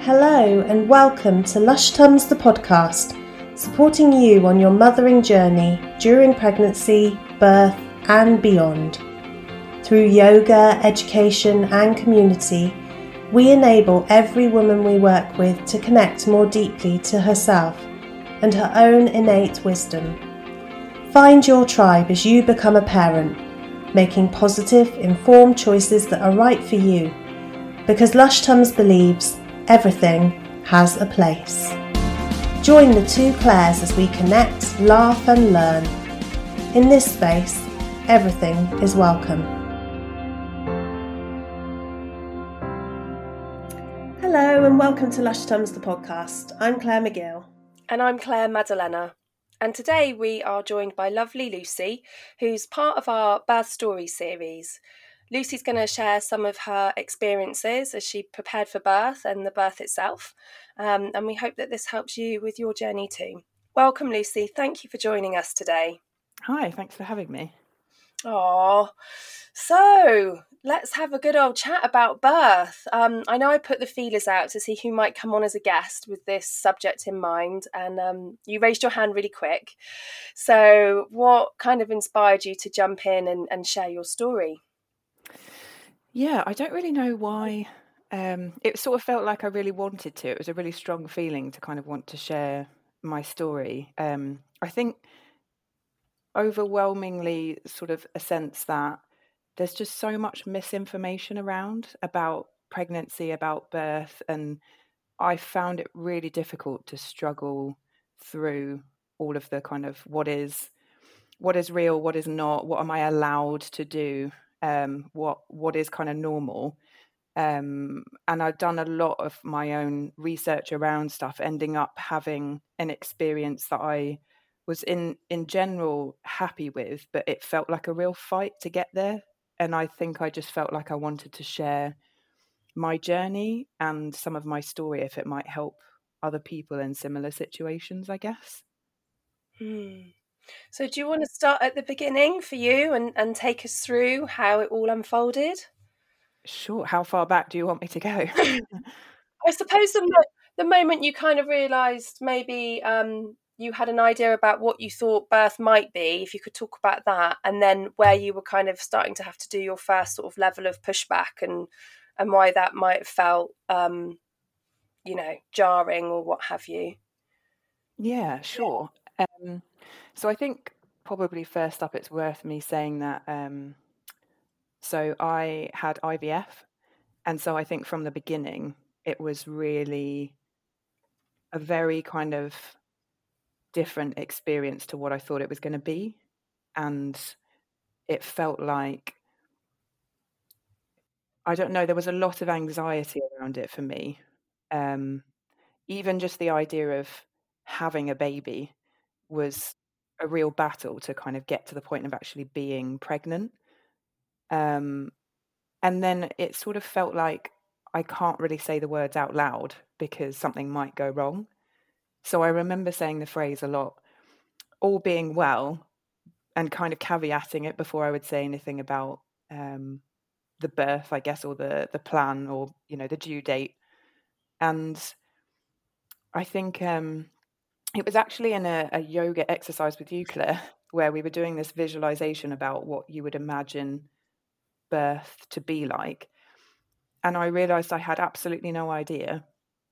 Hello and welcome to Lush Tums the podcast, supporting you on your mothering journey during pregnancy, birth and beyond. Through yoga, education and community, we enable every woman we work with to connect more deeply to herself and her own innate wisdom. Find your tribe as you become a parent, making positive, informed choices that are right for you, because Lush Tums believes everything has a place. Join the two Claires as we connect, laugh and learn. In this space, everything is welcome. Hello and welcome to Lush Tums the podcast. I'm Claire McGill. And I'm Claire Maddalena. And today we are joined by lovely Lucy, who's part of our Birth Story series. Lucy's going to share some of her experiences as she prepared for birth and the birth itself. And we hope that this helps you with your journey too. Welcome, Lucy. Thank you for joining us today. Hi, thanks for having me. Oh, so let's have a good old chat about birth. I know I put the feelers out to see who might come on as a guest with this subject in mind, and you raised your hand really quick. So what kind of inspired you to jump in and share your story? Yeah, I don't really know why. It sort of felt like I really wanted to. It was a really strong feeling to kind of want to share my story. I think overwhelmingly sort of a sense that there's just so much misinformation around about pregnancy, about birth, and I found it really difficult to struggle through all of the kind of what is real, what is not, what am I allowed to do, what is kind of normal. And I've done a lot of my own research around stuff, ending up having an experience that I was in general happy with, but it felt like a real fight to get there. And I think I just felt like I wanted to share my journey and some of my story if it might help other people in similar situations, I guess. So do you want to start at the beginning for you and take us through how it all unfolded? Sure. How far back do you want me to go? I suppose the moment you kind of realised maybe you had an idea about what you thought birth might be, if you could talk about that, and then where you were kind of starting to have to do your first sort of level of pushback and why that might have felt, jarring or what have you. Yeah, sure. So I think probably first up, it's worth me saying that. So I had IVF, and so I think from the beginning, it was really a very kind of different experience to what I thought it was going to be, and it felt like, I don't know, there was a lot of anxiety around it for me. Even just the idea of having a baby was a real battle to kind of get to the point of actually being pregnant. And then it sort of felt like I can't really say the words out loud because something might go wrong. So I remember saying the phrase a lot, all being well, and kind of caveating it before I would say anything about the birth, I guess, or the plan, or, the due date. And I think it was actually in a yoga exercise with you, Claire, where we were doing this visualization about what you would imagine birth to be like. And I realized I had absolutely no idea.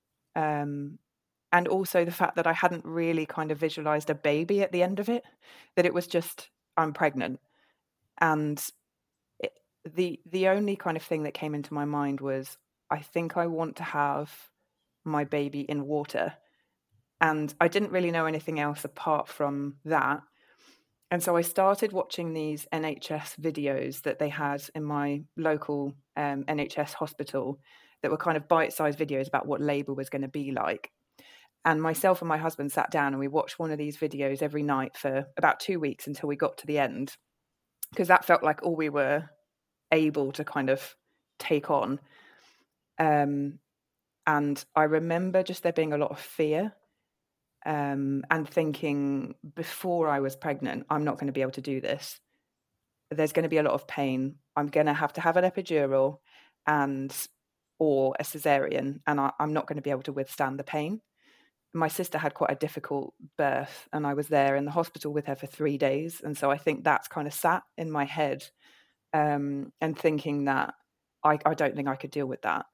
And also the fact that I hadn't really kind of visualized a baby at the end of it, that it was just, I'm pregnant. And the only kind of thing that came into my mind was, I think I want to have my baby in water. And I didn't really know anything else apart from that. And so I started watching these NHS videos that they had in my local NHS hospital that were kind of bite-sized videos about what labour was going to be like. And myself and my husband sat down and we watched one of these videos every night for about 2 weeks until we got to the end, because that felt like all we were able to kind of take on. And I remember just there being a lot of fear. And thinking before I was pregnant, I'm not going to be able to do this. There's going to be a lot of pain. I'm going to have an epidural, and or a cesarean, and I'm not going to be able to withstand the pain. My sister had quite a difficult birth, and I was there in the hospital with her for 3 days. And so I think that's kind of sat in my head, and thinking that I don't think I could deal with that.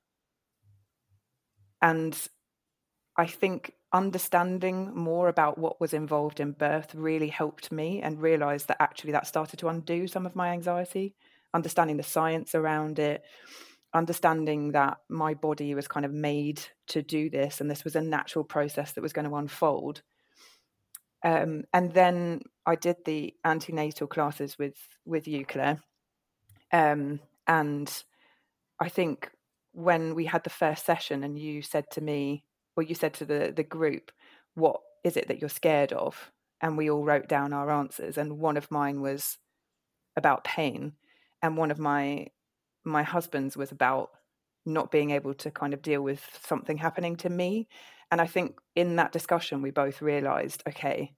And I think understanding more about what was involved in birth really helped me, and realised that actually that started to undo some of my anxiety, understanding the science around it, understanding that my body was kind of made to do this, and this was a natural process that was going to unfold. And then I did the antenatal classes with you, Claire. And I think when we had the first session and you said to me, or you said to the group, what is it that you're scared of? And we all wrote down our answers. And one of mine was about pain. And one of my husband's was about not being able to kind of deal with something happening to me. And I think in that discussion, we both realized, okay,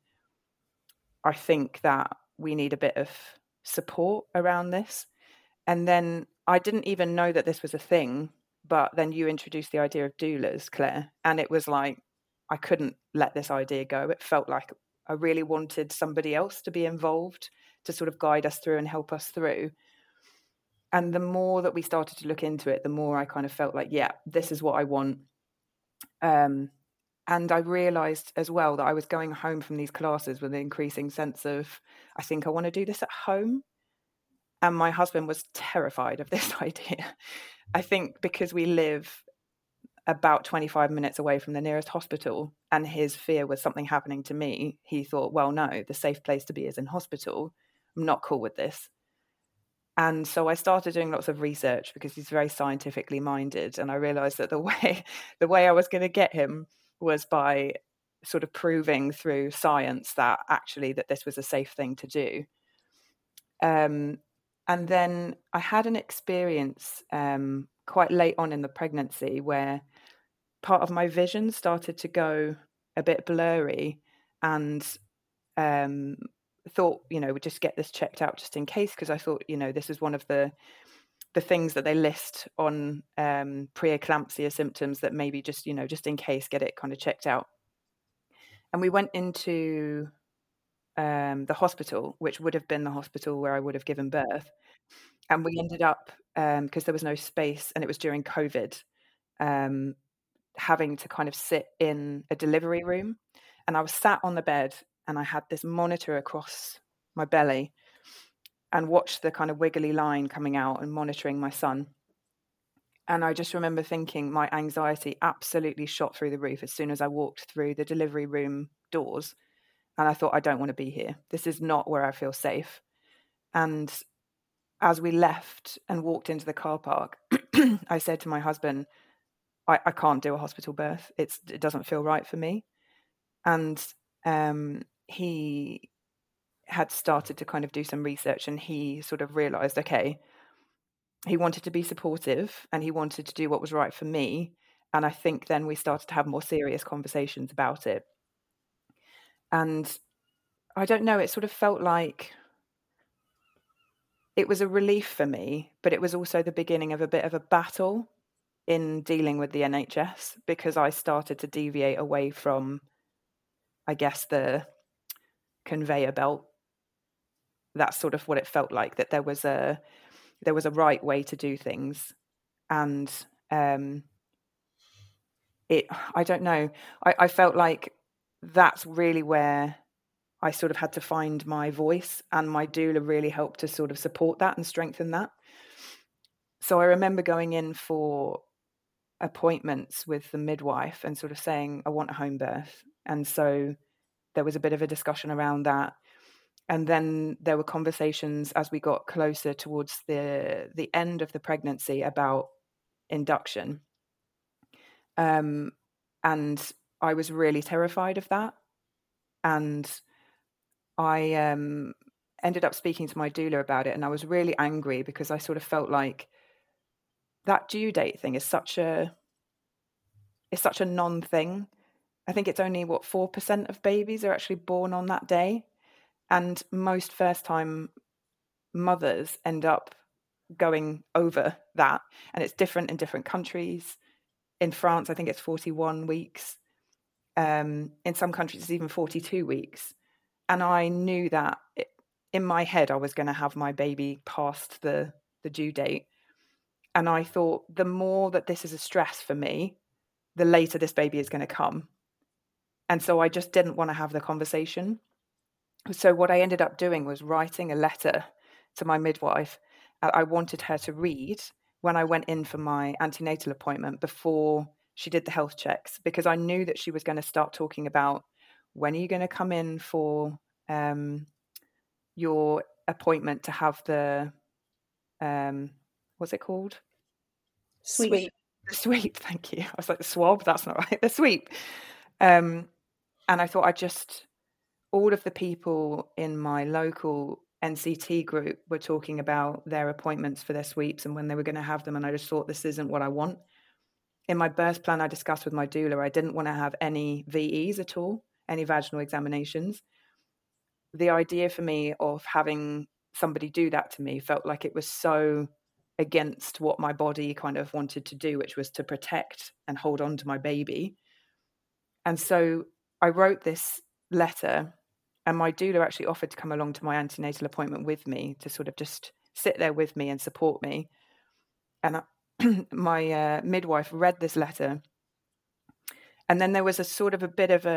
I think that we need a bit of support around this. And then I didn't even know that this was a thing, but then you introduced the idea of doulas, Claire, and it was like, I couldn't let this idea go. It felt like I really wanted somebody else to be involved to sort of guide us through and help us through. And the more that we started to look into it, the more I kind of felt like, yeah, this is what I want. And I realised as well that I was going home from these classes with an increasing sense of, I think I want to do this at home. And my husband was terrified of this idea. I think because we live about 25 minutes away from the nearest hospital, and his fear was something happening to me, he thought, well, no, the safe place to be is in hospital. I'm not cool with this. And so I started doing lots of research because he's very scientifically minded. And I realized that the way I was going to get him was by sort of proving through science that actually that this was a safe thing to do. And then I had an experience quite late on in the pregnancy where part of my vision started to go a bit blurry, and thought, we'd just get this checked out just in case, because I thought, this is one of the things that they list on preeclampsia symptoms, that maybe just in case, get it kind of checked out. And we went into the hospital, which would have been the hospital where I would have given birth. And we ended up, because there was no space and it was during COVID, having to kind of sit in a delivery room. And I was sat on the bed and I had this monitor across my belly and watched the kind of wiggly line coming out and monitoring my son. And I just remember thinking my anxiety absolutely shot through the roof as soon as I walked through the delivery room doors. And I thought, I don't want to be here. This is not where I feel safe. And as we left and walked into the car park, I said to my husband, I can't do a hospital birth. It doesn't feel right for me. And he had started to kind of do some research, and he sort of realized, okay, he wanted to be supportive and he wanted to do what was right for me. And I think then we started to have more serious conversations about it. And I don't know, it sort of felt like it was a relief for me, but it was also the beginning of a bit of a battle in dealing with the NHS, because I started to deviate away from, I guess, the conveyor belt. That's sort of what it felt like, that there was a right way to do things. And I don't know, I felt like that's really where I sort of had to find my voice, and my doula really helped to sort of support that and strengthen that. So I remember going in for appointments with the midwife and sort of saying, I want a home birth. And so there was a bit of a discussion around that. And then there were conversations as we got closer towards the end of the pregnancy about induction. And I was really terrified of that. And I ended up speaking to my doula about it, and I was really angry because I sort of felt like that due date thing is such a non-thing. I think it's only 4% of babies are actually born on that day, and most first-time mothers end up going over that, and it's different in different countries. In France, I think it's 41 weeks. In some countries, it's even 42 weeks. And I knew that in my head, I was going to have my baby past the due date. And I thought, the more that this is a stress for me, the later this baby is going to come. And so I just didn't want to have the conversation. So what I ended up doing was writing a letter to my midwife. I wanted her to read when I went in for my antenatal appointment before she did the health checks, because I knew that she was going to start talking about, when are you going to come in for your appointment to have the, what's it called? Sweep. The sweep, thank you. I was like, the swab, that's not right. The sweep. And I thought all of the people in my local NCT group were talking about their appointments for their sweeps and when they were going to have them. And I just thought, this isn't what I want. In my birth plan, I discussed with my doula, I didn't want to have any VEs at all, any vaginal examinations. The idea for me of having somebody do that to me felt like it was so against what my body kind of wanted to do, which was to protect and hold on to my baby. And so I wrote this letter, and my doula actually offered to come along to my antenatal appointment with me to sort of just sit there with me and support me. And my midwife read this letter, and then there was a sort of a bit of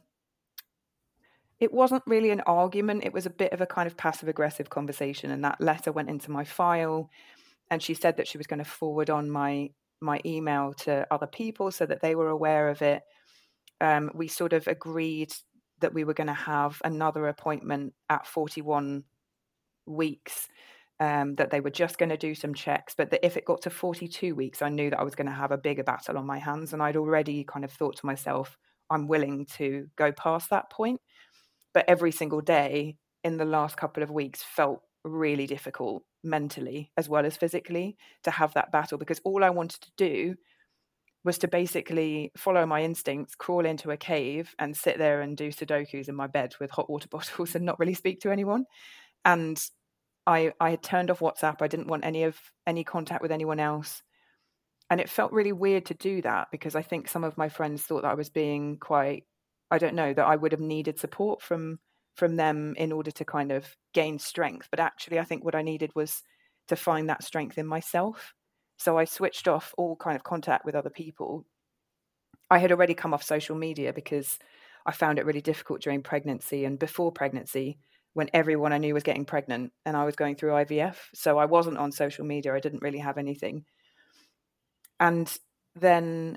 it wasn't really an argument, it was a bit of a kind of passive aggressive conversation, and that letter went into my file, and she said that she was going to forward on my email to other people so that they were aware of it. We sort of agreed that we were going to have another appointment at 41 weeks, that they were just going to do some checks, but that if it got to 42 weeks, I knew that I was going to have a bigger battle on my hands. And I'd already kind of thought to myself, I'm willing to go past that point. But every single day in the last couple of weeks felt really difficult mentally as well as physically to have that battle, because all I wanted to do was to basically follow my instincts, crawl into a cave and sit there and do Sudokus in my bed with hot water bottles and not really speak to anyone. And I had turned off WhatsApp. I didn't want any contact with anyone else. And it felt really weird to do that, because I think some of my friends thought that I was being quite, I don't know, that I would have needed support from them in order to kind of gain strength. But actually, I think what I needed was to find that strength in myself. So I switched off all kind of contact with other people. I had already come off social media because I found it really difficult during pregnancy and before pregnancy, when everyone I knew was getting pregnant and I was going through IVF. So I wasn't on social media. I didn't really have anything. And then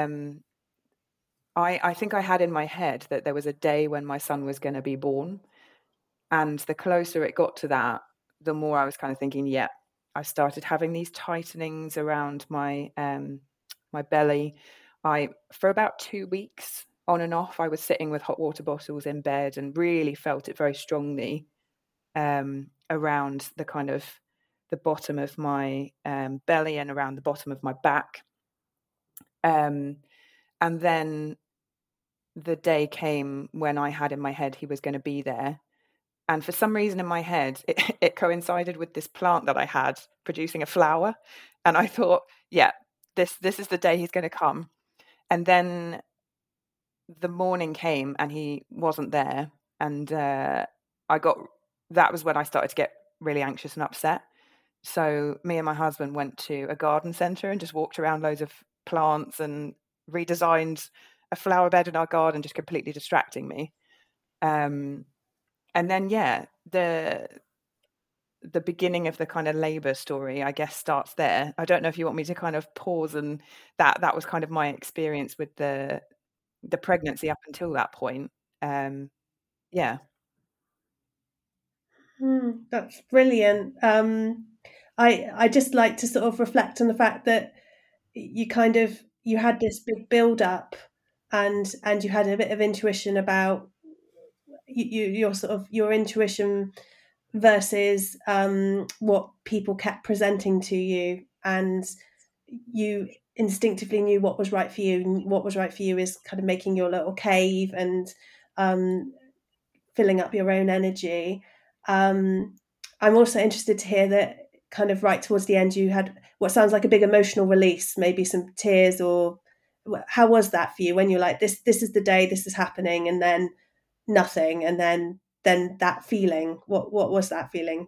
I think I had in my head that there was a day when my son was going to be born. And the closer it got to that, the more I was kind of thinking, yeah, I started having these tightenings around my my belly. For about 2 weeks on and off, I was sitting with hot water bottles in bed and really felt it very strongly around the kind of the bottom of my belly and around the bottom of my back. And then the day came when I had in my head he was going to be there. And for some reason in my head, it coincided with this plant that I had producing a flower. And I thought, yeah, this is the day he's going to come. And then the morning came and he wasn't there. And that was when I started to get really anxious and upset. So me and my husband went to a garden centre and just walked around loads of plants and redesigned a flower bed in our garden, just completely distracting me. And then, yeah, the beginning of the kind of labour story, I guess, starts there. I don't know if you want me to kind of pause, and that was kind of my experience with the pregnancy up until that point. Yeah. That's brilliant. I just like to sort of reflect on the fact that you had this big build up, and you had a bit of intuition about your intuition versus what people kept presenting to you, and you instinctively knew what was right for you. And what was right for you is kind of making your little cave and filling up your own energy. I'm also interested to hear that kind of right towards the end, you had what sounds like a big emotional release, maybe some tears, or how was that for you when you're like, this is the day, this is happening, and then nothing, and then that feeling, what was that feeling?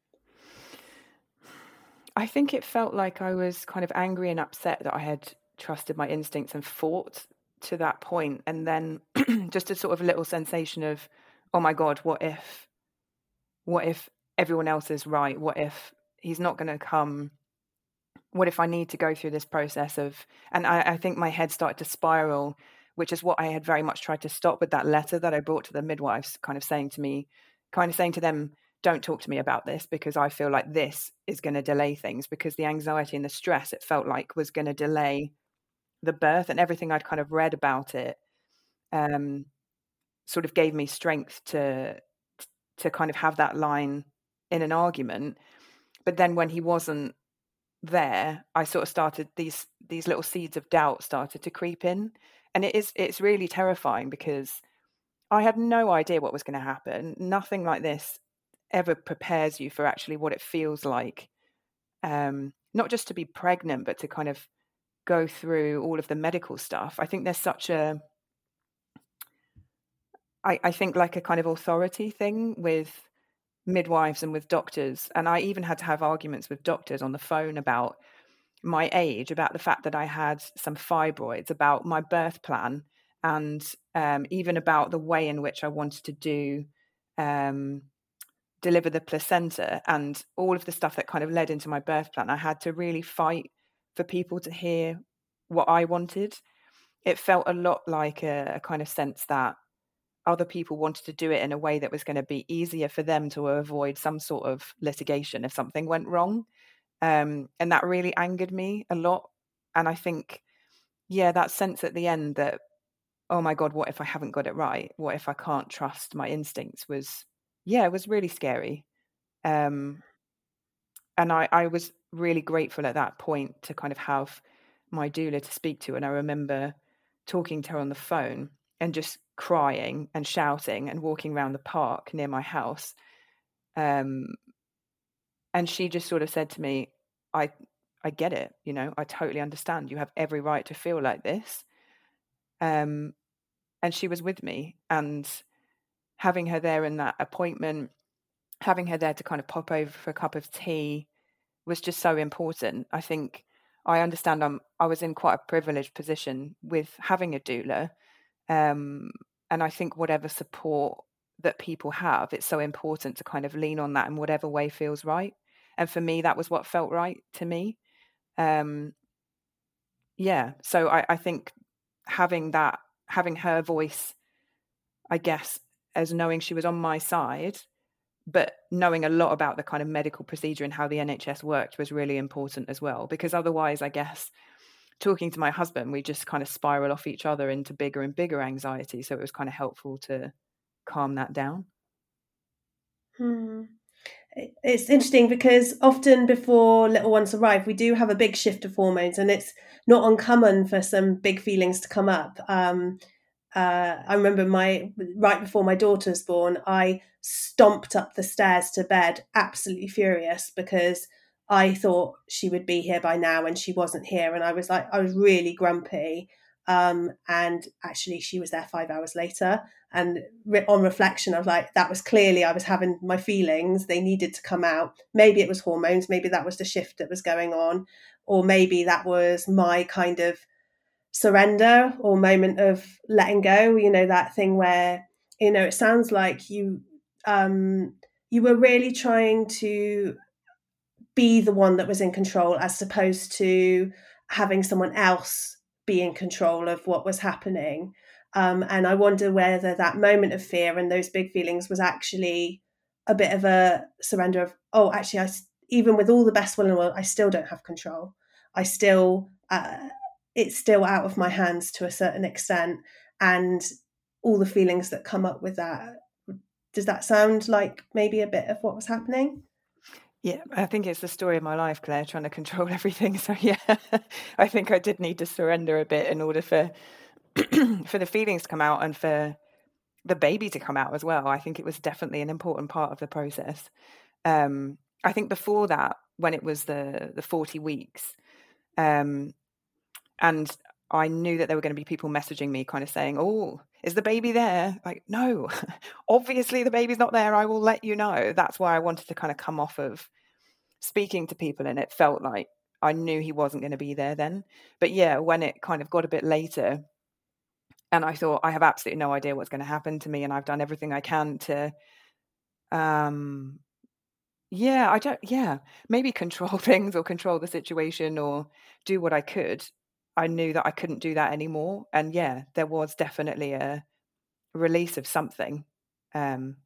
I think it felt like I was kind of angry and upset that I had trusted my instincts and fought to that point, and then just a sort of little sensation of, oh my God, what if everyone else is right? What if he's not going to come? What if I need to go through this process of, and I think my head started to spiral, which is what I had very much tried to stop with that letter that I brought to the midwives, kind of saying to them, don't talk to me about this, because I feel like this is going to delay things, because the anxiety and the stress, it felt like, was going to delay the birth, and everything I'd kind of read about it sort of gave me strength to kind of have that line in an argument. But then when he wasn't there, I sort of started, these little seeds of doubt started to creep in, and it's really terrifying, because I had no idea what was going to happen. Nothing like this ever prepares you for actually what it feels like, not just to be pregnant, but to kind of go through all of the medical stuff. I think there's such a, I think like a kind of authority thing with midwives and with doctors. And I even had to have arguments with doctors on the phone about my age, about the fact that I had some fibroids, about my birth plan, and even about the way in which I wanted to deliver the placenta, and all of the stuff that kind of led into my birth plan. I had to really fight for people to hear what I wanted. It felt a lot like a kind of sense that other people wanted to do it in a way that was going to be easier for them to avoid some sort of litigation if something went wrong. And that really angered me a lot. And I think, that sense at the end that, oh my God, what if I haven't got it right? What if I can't trust my instincts it was really scary. And I was really grateful at that point to kind of have my doula to speak to. And I remember talking to her on the phone and just crying and shouting and walking around the park near my house. And she just sort of said to me, I get it, I totally understand. You have every right to feel like this. And she was with me, and having her there in that appointment, having her there to kind of pop over for a cup of tea was just so important. I think I understand I was in quite a privileged position with having a doula. And I think whatever support that people have, it's so important to kind of lean on that in whatever way feels right. And for me, that was what felt right to me. So I think having her voice, I guess, as knowing she was on my side, but knowing a lot about the kind of medical procedure and how the NHS worked was really important as well. Because otherwise, I guess, talking to my husband, we just kind of spiral off each other into bigger and bigger anxiety. So it was kind of helpful to calm that down. It's interesting because often before little ones arrive, we do have a big shift of hormones, and it's not uncommon for some big feelings to come up. I remember right before my daughter was born, I stomped up the stairs to bed, absolutely furious, because I thought she would be here by now and she wasn't here. And I was really grumpy. And actually she was there 5 hours later. And on reflection, I was like, that was clearly, I was having my feelings. They needed to come out. Maybe it was hormones. Maybe that was the shift that was going on. Or maybe that was my kind of surrender or moment of letting go, that thing where, it sounds like you were really trying to be the one that was in control, as opposed to having someone else be in control of what was happening. And I wonder whether that moment of fear and those big feelings was actually a bit of a surrender of, oh, actually, even with all the best will in the world, I still don't have control. I still, it's still out of my hands to a certain extent, and all the feelings that come up with that. Does that sound like maybe a bit of what was happening? Yeah, I think it's the story of my life, Claire, trying to control everything. So yeah, I think I did need to surrender a bit in order for for the feelings to come out and for the baby to come out as well. I think it was definitely an important part of the process. I think before that, when it was the 40 weeks, and I knew that there were going to be people messaging me kind of saying, oh, is the baby there? Like, no, obviously the baby's not there. I will let you know. That's why I wanted to kind of come off of speaking to people, and it felt like I knew he wasn't going to be there then. But yeah, when it kind of got a bit later, and I thought, I have absolutely no idea what's going to happen to me, and I've done everything I can to, maybe control things or control the situation or do what I could. I knew that I couldn't do that anymore. And yeah, there was definitely a release of something. Kind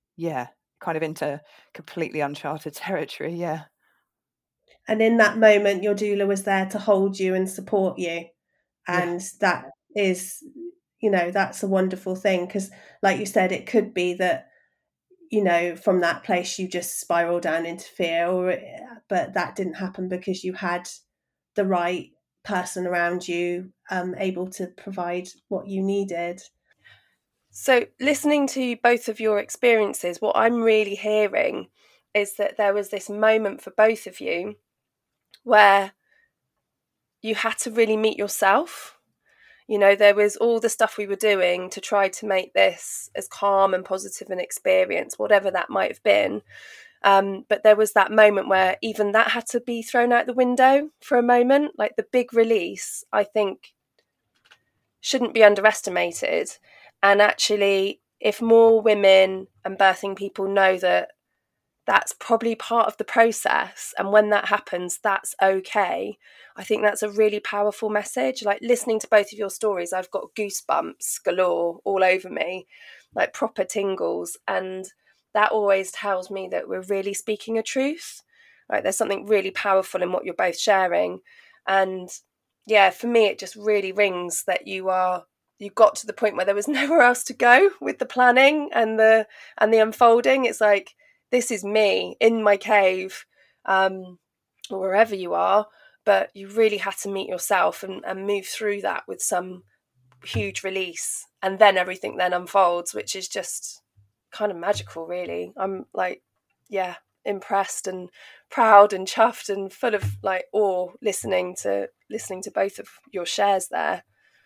of into completely uncharted territory. Yeah. And in that moment, your doula was there to hold you and support you. And that is, that's a wonderful thing, because like you said, it could be that, from that place you just spiral down into fear, but that didn't happen because you had the right person around you, able to provide what you needed. So listening to both of your experiences, what I'm really hearing is that there was this moment for both of you where you had to really meet yourself. There was all the stuff we were doing to try to make this as calm and positive an experience, whatever that might have been. But there was that moment where even that had to be thrown out the window for a moment. Like, the big release, I think, shouldn't be underestimated. And actually, if more women and birthing people know that that's probably part of the process, and when that happens, that's okay, I think that's a really powerful message. Like, listening to both of your stories, I've got goosebumps galore all over me, like proper tingles, and that always tells me that we're really speaking a truth. Like, there's something really powerful in what you're both sharing. And yeah, for me, it just really rings that you got to the point where there was nowhere else to go with the planning and the unfolding. It's like, this is me in my cave, or wherever you are, but you really had to meet yourself and move through that with some huge release, and then everything then unfolds, which is just kind of magical, really. I'm like, yeah, impressed and proud and chuffed and full of like awe listening to both of your shares there.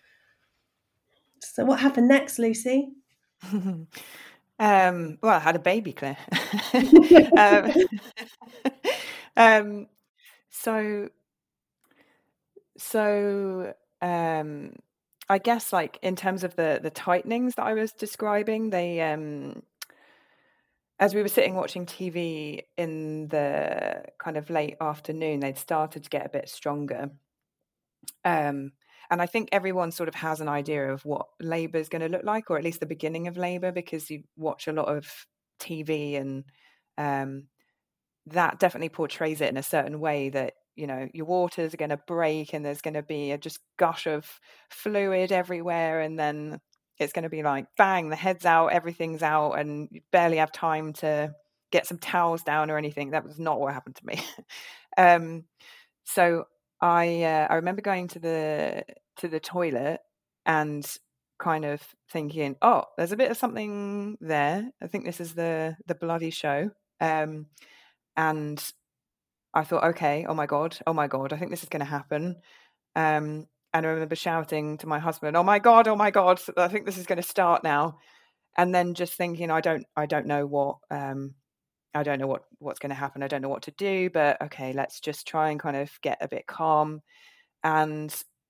So what happened next, Lucy? Well, I had a baby, Claire. So I guess, like, in terms of the tightenings that I was describing, they as we were sitting watching TV in the kind of late afternoon, they'd started to get a bit stronger. And I think everyone sort of has an idea of what labour is going to look like, or at least the beginning of labour, because you watch a lot of TV, and that definitely portrays it in a certain way, that, your waters are going to break and there's going to be a just gush of fluid everywhere. And then it's going to be like, bang, the head's out, everything's out, and you barely have time to get some towels down or anything. That was not what happened to me. So I remember going to the toilet and kind of thinking, oh, there's a bit of something there. I think this is the bloody show. And I thought, okay, oh my God, I think this is going to happen. And I remember shouting to my husband, oh my God, I think this is going to start now. And then just thinking, I don't know what, I don't know what's going to happen. I don't know what to do, but okay, let's just try and kind of get a bit calm, and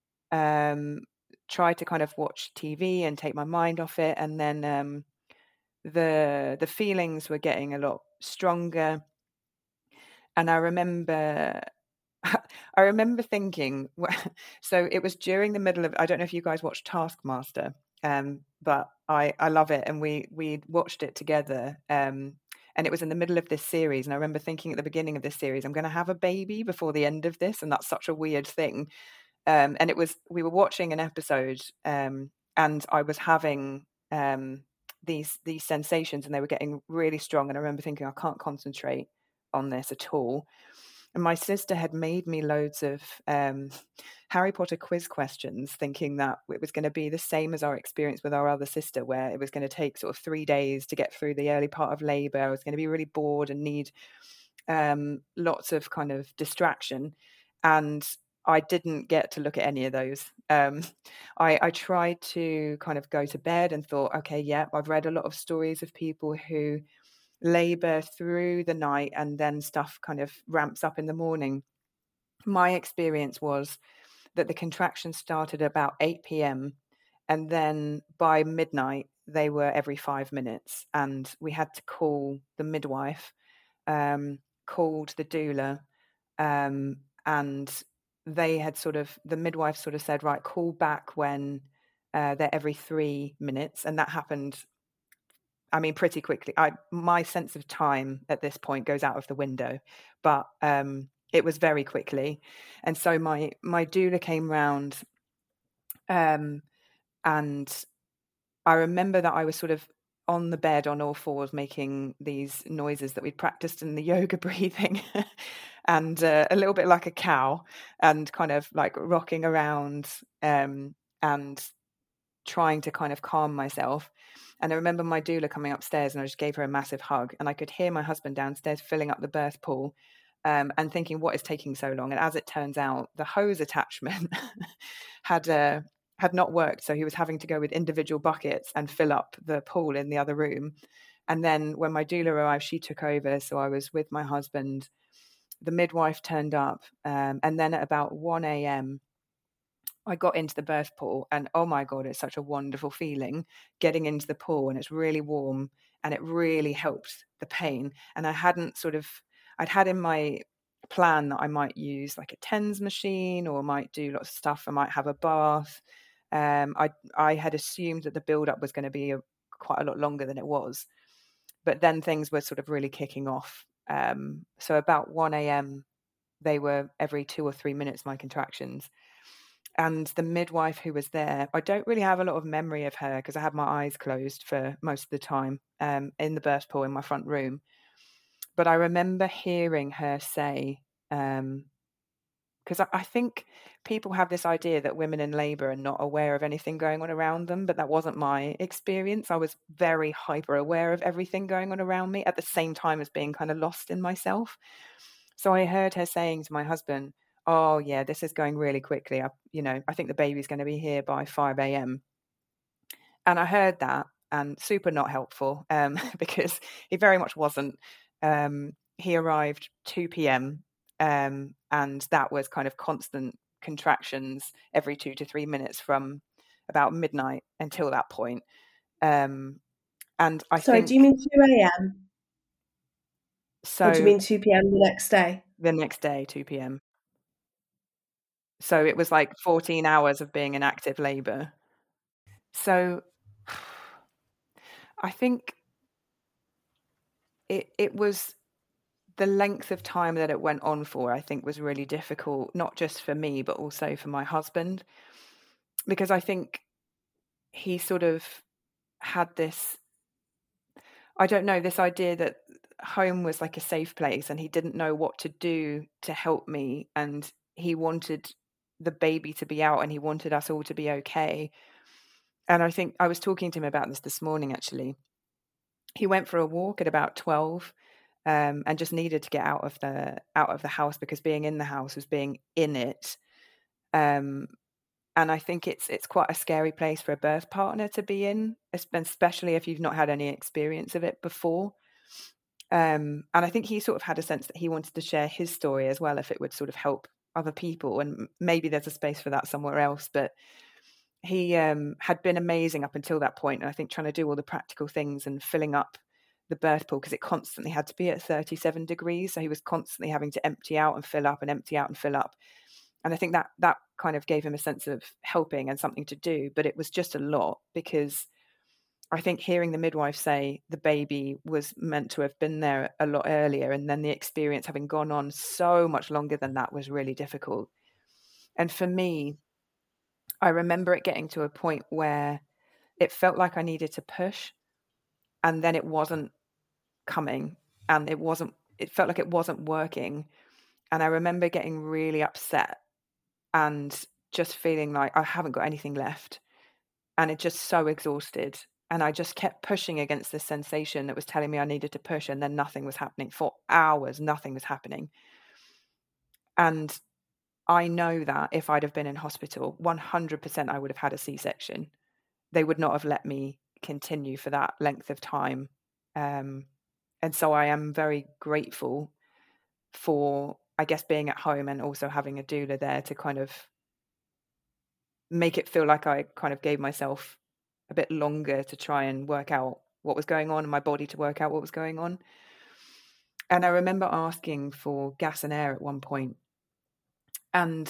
try to kind of watch TV and take my mind off it. And then the feelings were getting a lot stronger. And I remember thinking, so it was during the middle of, I don't know if you guys watched Taskmaster, but I love it. And we watched it together. And it was in the middle of this series. And I remember thinking at the beginning of this series, I'm going to have a baby before the end of this. And that's such a weird thing. And we were watching an episode, and I was having these sensations, and they were getting really strong. And I remember thinking, I can't concentrate on this at all. And my sister had made me loads of Harry Potter quiz questions, thinking that it was going to be the same as our experience with our other sister, where it was going to take sort of 3 days to get through the early part of labour. I was going to be really bored and need lots of kind of distraction, and I didn't get to look at any of those. I tried to kind of go to bed and thought, okay, yeah, I've read a lot of stories of people who labor through the night and then stuff kind of ramps up in the morning. My experience was that the contractions started about 8 p.m. and then by midnight they were every 5 minutes, and we had to call the midwife, called the doula, and they had the midwife sort of said, right, call back when they're every 3 minutes, and that happened, I mean, pretty quickly. My sense of time at this point goes out of the window, but it was very quickly. And so my doula came round, and I remember that I was sort of on the bed on all fours making these noises that we'd practiced in the yoga breathing, and a little bit like a cow, and kind of like rocking around, and trying to kind of calm myself. And I remember my doula coming upstairs, and I just gave her a massive hug, and I could hear my husband downstairs filling up the birth pool, and thinking, what is taking so long? And as it turns out, the hose attachment had not worked, so he was having to go with individual buckets and fill up the pool in the other room. And then when my doula arrived, she took over, so I was with my husband. The midwife turned up, and then at about 1 a.m. I got into the birth pool, and oh my God, it's such a wonderful feeling getting into the pool, and it's really warm, and it really helped the pain. And I'd had in my plan that I might use like a TENS machine, or might do lots of stuff. I might have a bath. I had assumed that the build-up was going to be quite a lot longer than it was, but then things were sort of really kicking off. So about 1 a.m. they were every 2 or 3 minutes, my contractions. And the midwife who was there, I don't really have a lot of memory of her because I had my eyes closed for most of the time, in the birth pool in my front room. But I remember hearing her say, because I think people have this idea that women in labour are not aware of anything going on around them, but that wasn't my experience. I was very hyper aware of everything going on around me at the same time as being kind of lost in myself. So I heard her saying to my husband, oh yeah, this is going really quickly. I think the baby's going to be here by 5 a.m. And I heard that, and super not helpful, because he very much wasn't. He arrived 2 p.m. And that was kind of constant contractions every 2 to 3 minutes from about midnight until that point. And I Sorry, think... do you mean 2 a.m.? So or do you mean 2 p.m. the next day? The next day, 2 p.m. So it was like 14 hours of being in active labour. So I think it was the length of time that it went on for, I think, was really difficult, not just for me, but also for my husband. Because I think he sort of had this, I don't know, this idea that home was like a safe place, and he didn't know what to do to help me, and he wanted the baby to be out, and he wanted us all to be okay. And I think I was talking to him about this morning, actually. He went for a walk at about 12, and just needed to get out of the house, because being in the house was being in it. And I think it's quite a scary place for a birth partner to be in, especially if you've not had any experience of it before. And I think he sort of had a sense that he wanted to share his story as well, if it would sort of help other people, and maybe there's a space for that somewhere else. But he had been amazing up until that point, and I think trying to do all the practical things and filling up the birth pool, because it constantly had to be at 37 degrees, so he was constantly having to empty out and fill up and empty out and fill up. And I think that kind of gave him a sense of helping and something to do, but it was just a lot, because I think hearing the midwife say the baby was meant to have been there a lot earlier, and then the experience having gone on so much longer than that, was really difficult. And for me, I remember it getting to a point where it felt like I needed to push, and then it wasn't coming, and it felt like it wasn't working. And I remember getting really upset and just feeling like I haven't got anything left, and it just so exhausted. And I just kept pushing against this sensation that was telling me I needed to push, and then nothing was happening. For hours, nothing was happening. And I know that if I'd have been in hospital, 100% I would have had a C-section. They would not have let me continue for that length of time. And so I am very grateful for, I guess, being at home and also having a doula there to kind of make it feel like I kind of gave myself a bit longer to try and work out what was going on, and my body to work out what was going on. And I remember asking for gas and air at one point, and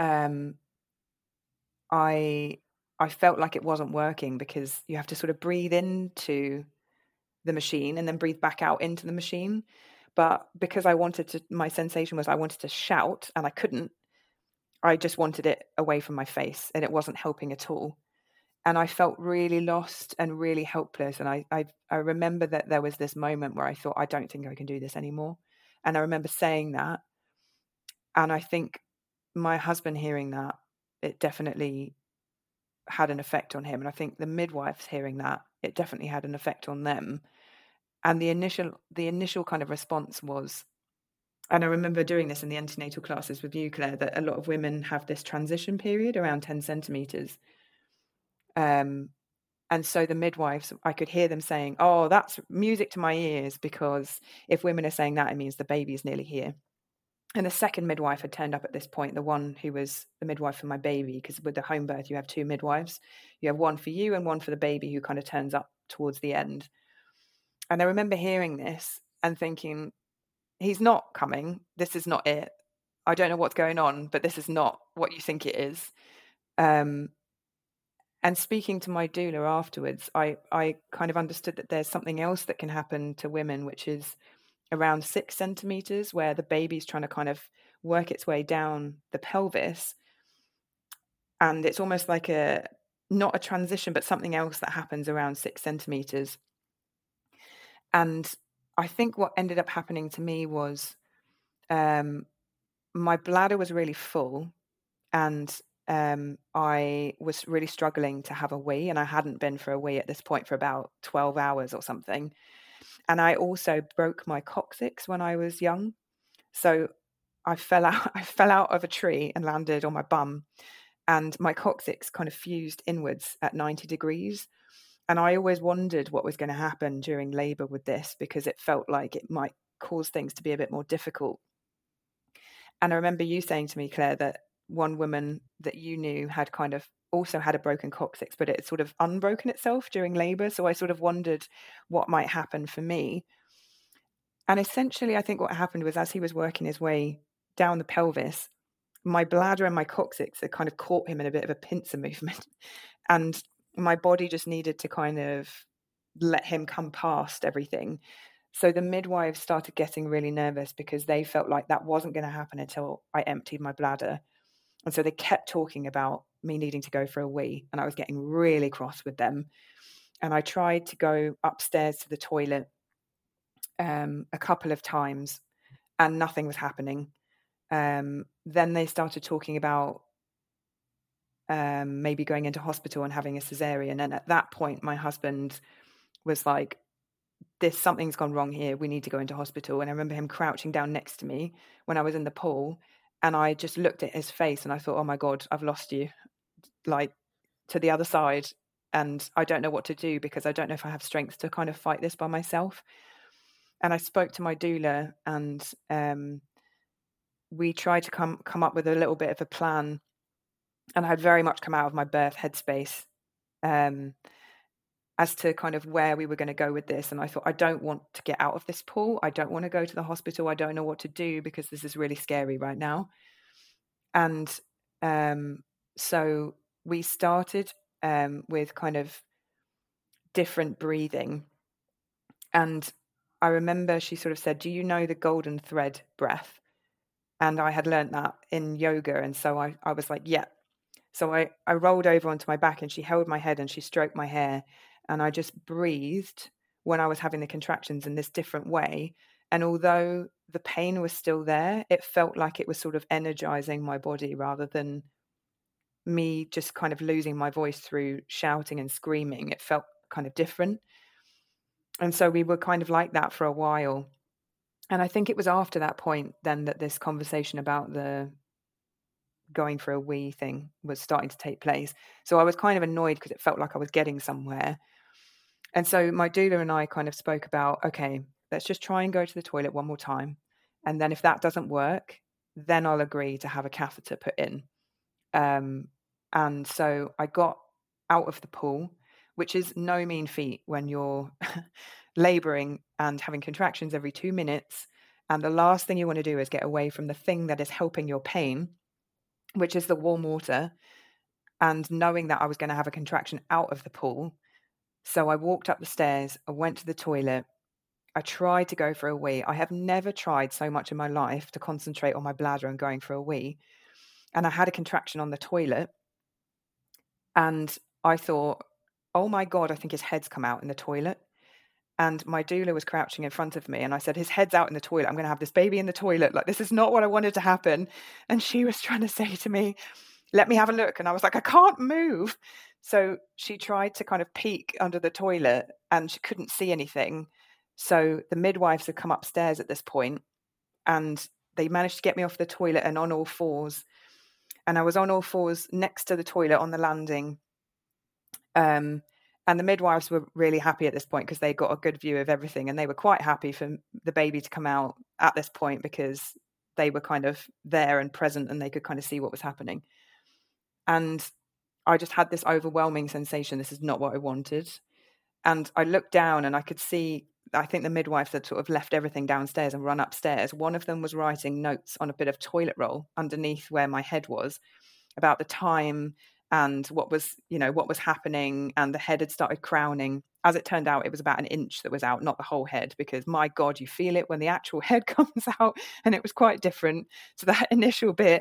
I felt like it wasn't working because you have to sort of breathe into the machine and then breathe back out into the machine. But because my sensation was I wanted to shout and I couldn't. I just wanted it away from my face, and it wasn't helping at all. And I felt really lost and really helpless. And I remember that there was this moment where I thought, I don't think I can do this anymore. And I remember saying that. And I think my husband hearing that, it definitely had an effect on him. And I think the midwives hearing that, it definitely had an effect on them. And the initial kind of response was, and I remember doing this in the antenatal classes with you, Claire, that a lot of women have this transition period around 10 centimeters. And so the midwives, I could hear them saying, oh, that's music to my ears, because if women are saying that, it means the baby is nearly here. And the second midwife had turned up at this point, the one who was the midwife for my baby, because with the home birth, you have two midwives. You have one for you and one for the baby, who kind of turns up towards the end. And I remember hearing this and thinking, he's not coming. This is not it. I don't know what's going on, but this is not what you think it is. And speaking to my doula afterwards, I kind of understood that there's something else that can happen to women, which is around 6 centimeters, where the baby's trying to kind of work its way down the pelvis. And it's almost like not a transition, but something else that happens around 6 centimeters. And I think what ended up happening to me was my bladder was really full, and I was really struggling to have a wee, and I hadn't been for a wee at this point for about 12 hours or something. And I also broke my coccyx when I was young. So I fell out of a tree and landed on my bum, and my coccyx kind of fused inwards at 90 degrees. And I always wondered what was going to happen during labor with this, because it felt like it might cause things to be a bit more difficult. And I remember you saying to me, Claire, that one woman that you knew had kind of also had a broken coccyx, but it sort of unbroken itself during labor. So I sort of wondered what might happen for me. And essentially, I think what happened was, as he was working his way down the pelvis, my bladder and my coccyx had kind of caught him in a bit of a pincer movement. And my body just needed to kind of let him come past everything. So the midwives started getting really nervous, because they felt like that wasn't going to happen until I emptied my bladder. And so they kept talking about me needing to go for a wee, and I was getting really cross with them. And I tried to go upstairs to the toilet a couple of times, and nothing was happening. Then they started talking about maybe going into hospital and having a cesarean. And at that point, my husband was like, something's gone wrong here. We need to go into hospital. And I remember him crouching down next to me when I was in the pool. And I just looked at his face and I thought, oh my God, I've lost you, like, to the other side. And I don't know what to do, because I don't know if I have strength to kind of fight this by myself. And I spoke to my doula, and we tried to come up with a little bit of a plan. And I had very much come out of my birth headspace as to kind of where we were going to go with this. And I thought, I don't want to get out of this pool. I don't want to go to the hospital. I don't know what to do, because this is really scary right now. And so we started with kind of different breathing. And I remember she sort of said, do you know the golden thread breath? And I had learned that in yoga. And so I was like, yeah. So I rolled over onto my back, and she held my head and she stroked my hair. And I just breathed when I was having the contractions in this different way. And although the pain was still there, it felt like it was sort of energizing my body, rather than me just kind of losing my voice through shouting and screaming. It felt kind of different. And so we were kind of like that for a while. And I think it was after that point then that this conversation about the going for a wee thing was starting to take place. So I was kind of annoyed because it felt like I was getting somewhere. And so my doula and I kind of spoke about, okay, let's just try and go to the toilet one more time. And then if that doesn't work, then I'll agree to have a catheter put in. And so I got out of the pool, which is no mean feat when you're laboring and having contractions every 2 minutes. And the last thing you want to do is get away from the thing that is helping your pain, which is the warm water, and knowing that I was going to have a contraction out of the pool. So I walked up the stairs, I went to the toilet, I tried to go for a wee. I have never tried so much in my life to concentrate on my bladder and going for a wee. And I had a contraction on the toilet. And I thought, oh my God, I think his head's come out in the toilet. And my doula was crouching in front of me. And I said, his head's out in the toilet. I'm going to have this baby in the toilet. Like, this is not what I wanted to happen. And she was trying to say to me, let me have a look. And I was like, I can't move. So she tried to kind of peek under the toilet and she couldn't see anything. So the midwives had come upstairs at this point and they managed to get me off the toilet and on all fours. And I was on all fours next to the toilet on the landing. And the midwives were really happy at this point because they got a good view of everything. And they were quite happy for the baby to come out at this point because they were kind of there and present and they could kind of see what was happening. And I just had this overwhelming sensation. This is not what I wanted. And I looked down and I could see, I think the midwives had sort of left everything downstairs and run upstairs. One of them was writing notes on a bit of toilet roll underneath where my head was about the time and what was happening. And the head had started crowning. As it turned out, it was about an inch that was out, not the whole head, because my God, you feel it when the actual head comes out. And it was quite different to that initial bit.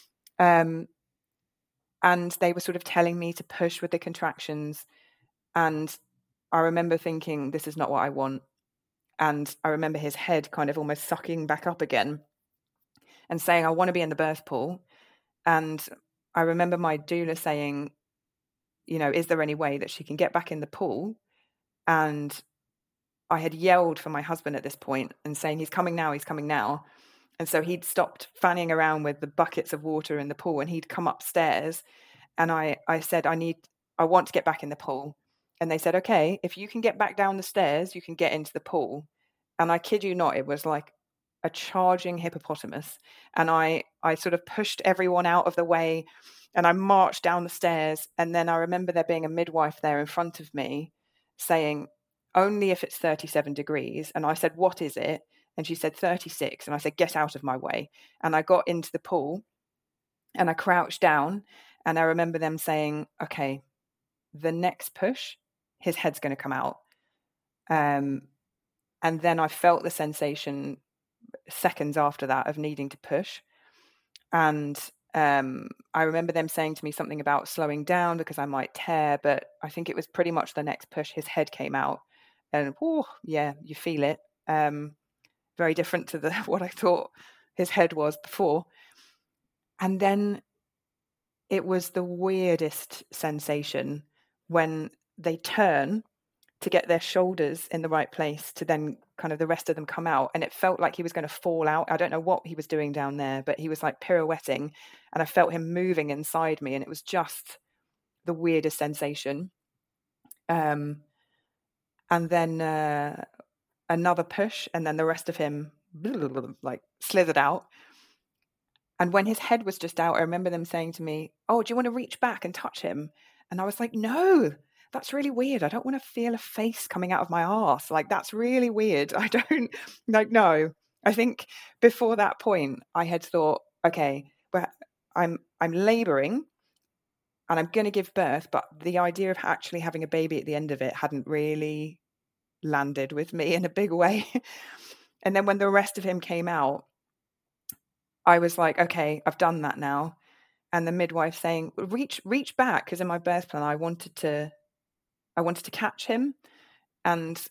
And they were sort of telling me to push with the contractions. And I remember thinking, this is not what I want. And I remember his head kind of almost sucking back up again and saying, I want to be in the birth pool. And I remember my doula saying, is there any way that she can get back in the pool? And I had yelled for my husband at this point and saying, he's coming now, he's coming now. And so he'd stopped fanning around with the buckets of water in the pool and he'd come upstairs. And I said, I want to get back in the pool. And they said, okay, if you can get back down the stairs, you can get into the pool. And I kid you not, it was like a charging hippopotamus. And I sort of pushed everyone out of the way and I marched down the stairs. And then I remember there being a midwife there in front of me saying, only if it's 37 degrees. And I said, what is it? And she said 36. And I said, get out of my way. And I got into the pool and I crouched down. And I remember them saying, okay, the next push, his head's going to come out. And then I felt the sensation seconds after that of needing to push. And I remember them saying to me something about slowing down because I might tear. But I think it was pretty much the next push, his head came out. And yeah, you feel it. Very different to what I thought his head was before. And then it was the weirdest sensation when they turn to get their shoulders in the right place to then kind of the rest of them come out. And it felt like he was going to fall out. I don't know what he was doing down there, but he was like pirouetting and I felt him moving inside me. And it was just the weirdest sensation. And then another push and then the rest of him like slithered out. And when his head was just out, I remember them saying to me, oh, do you want to reach back and touch him? And I was like, no, that's really weird. I don't want to feel a face coming out of my arse. Like, that's really weird. I don't no. I think before that point, I had thought, okay, well, I'm laboring and I'm going to give birth. But the idea of actually having a baby at the end of it hadn't really landed with me in a big way. And then when the rest of him came out, I was like, okay, I've done that now. And the midwife saying, reach back, because in my birth plan, I wanted to catch him. And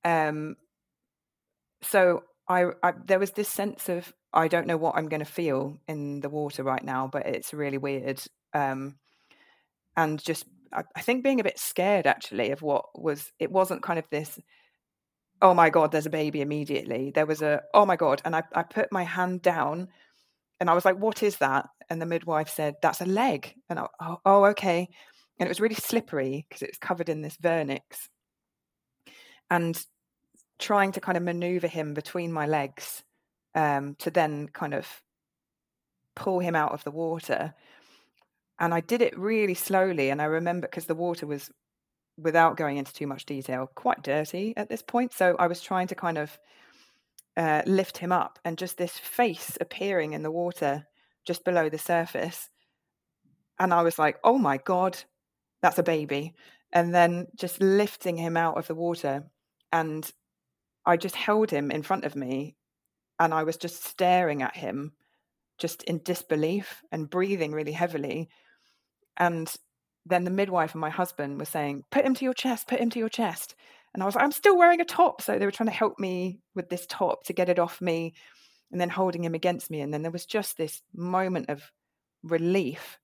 so I there was this sense of, I don't know what I'm going to feel in the water right now, but it's really weird. And just I think being a bit scared actually of it wasn't kind of this, oh my God, there's a baby immediately. There was oh my God. And I put my hand down and I was like, what is that? And the midwife said, that's a leg. And oh, okay. And it was really slippery because it was covered in this vernix. And trying to kind of maneuver him between my legs to then kind of pull him out of the water. And I did it really slowly. And I remember, because the water was, without going into too much detail, quite dirty at this point. So I was trying to kind of lift him up, and just this face appearing in the water just below the surface. And I was like, oh my God, that's a baby. And then just lifting him out of the water, and I just held him in front of me, and I was just staring at him, just in disbelief and breathing really heavily. And then the midwife and my husband were saying, put him to your chest, put him to your chest. And I was like, I'm still wearing a top. So they were trying to help me with this top to get it off me, and then holding him against me. And then there was just this moment of relief.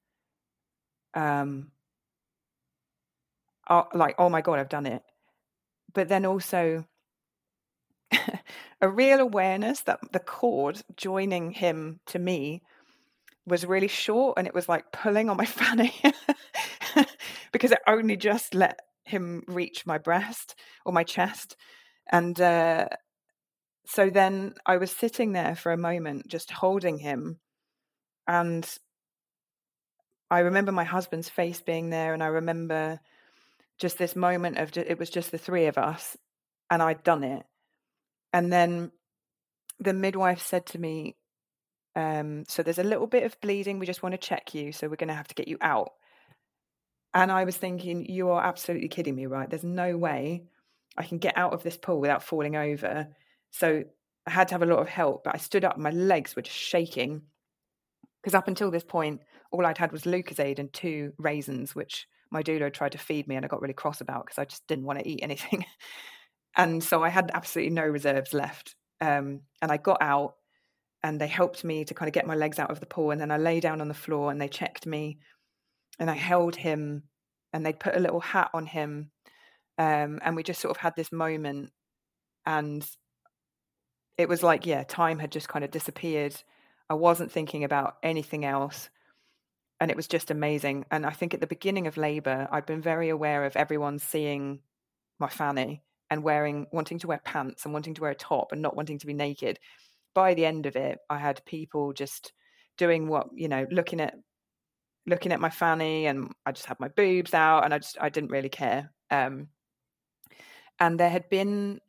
Like, oh my God, I've done it. But then also a real awareness that the cord joining him to me was really short, and it was like pulling on my fanny because it only just let him reach my breast or my chest. And so then I was sitting there for a moment just holding him, and I remember my husband's face being there, and I remember just this moment of it was just the three of us, and I'd done it. And then the midwife said to me, so there's a little bit of bleeding, we just want to check you, so we're going to have to get you out. And I was thinking, you are absolutely kidding me, right? There's no way I can get out of this pool without falling over. So I had to have a lot of help, but I stood up, my legs were just shaking, because up until this point, all I'd had was Lucozade and 2 raisins, which my doula tried to feed me, and I got really cross about because I just didn't want to eat anything. And so I had absolutely no reserves left. And I got out, and they helped me to kind of get my legs out of the pool. And then I lay down on the floor, and they checked me, and I held him, and they'd put a little hat on him. And we just sort of had this moment, and it was like, yeah, time had just kind of disappeared. I wasn't thinking about anything else. And it was just amazing. And I think at the beginning of labor, I'd been very aware of everyone seeing my fanny and wanting to wear pants and wanting to wear a top and not wanting to be naked. By the end of it, I had people just doing looking at my fanny, and I just had my boobs out, and I didn't really care. And there had been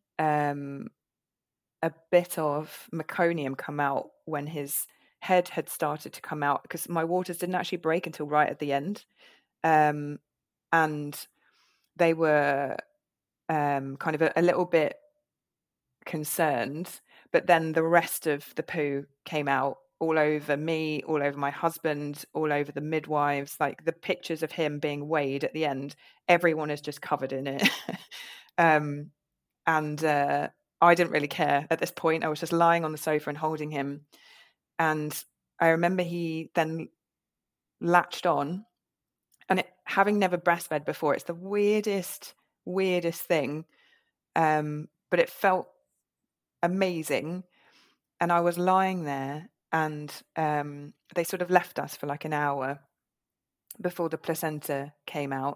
a bit of meconium come out when his head had started to come out, because my waters didn't actually break until right at the end. And they were kind of a little bit concerned, but then the rest of the poo came out all over me, all over my husband, all over the midwives. Like the pictures of him being weighed at the end, everyone is just covered in it. And I didn't really care at this point. I was just lying on the sofa and holding him. And I remember he then latched on, and having never breastfed before, it's the weirdest thing. But it felt amazing. And I was lying there, and they sort of left us for like an hour before the placenta came out.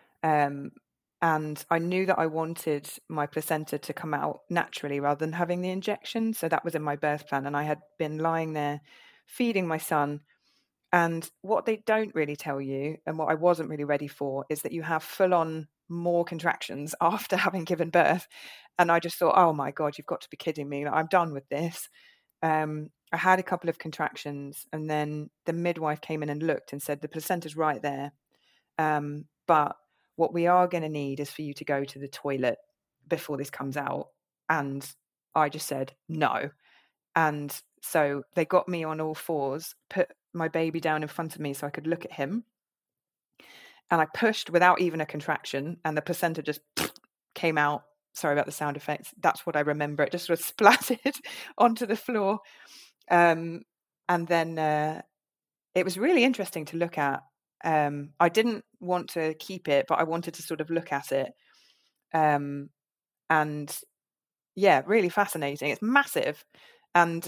And I knew that I wanted my placenta to come out naturally rather than having the injection. So that was in my birth plan. And I had been lying there feeding my son. And what they don't really tell you, and what I wasn't really ready for, is that you have full on more contractions after having given birth. And I just thought, oh my God, you've got to be kidding me. Like, I'm done with this. I had a couple of contractions, and then the midwife came in and looked and said, the placenta's right there. But what we are going to need is for you to go to the toilet before this comes out. And I just said, no. And so they got me on all fours, put my baby down in front of me so I could look at him. And I pushed without even a contraction, and the placenta just came out. Sorry about the sound effects. That's what I remember. It just sort of splattered onto the floor. And then it was really interesting to look at I didn't want to keep it, but I wanted to sort of look at it. And yeah, really fascinating. It's massive. And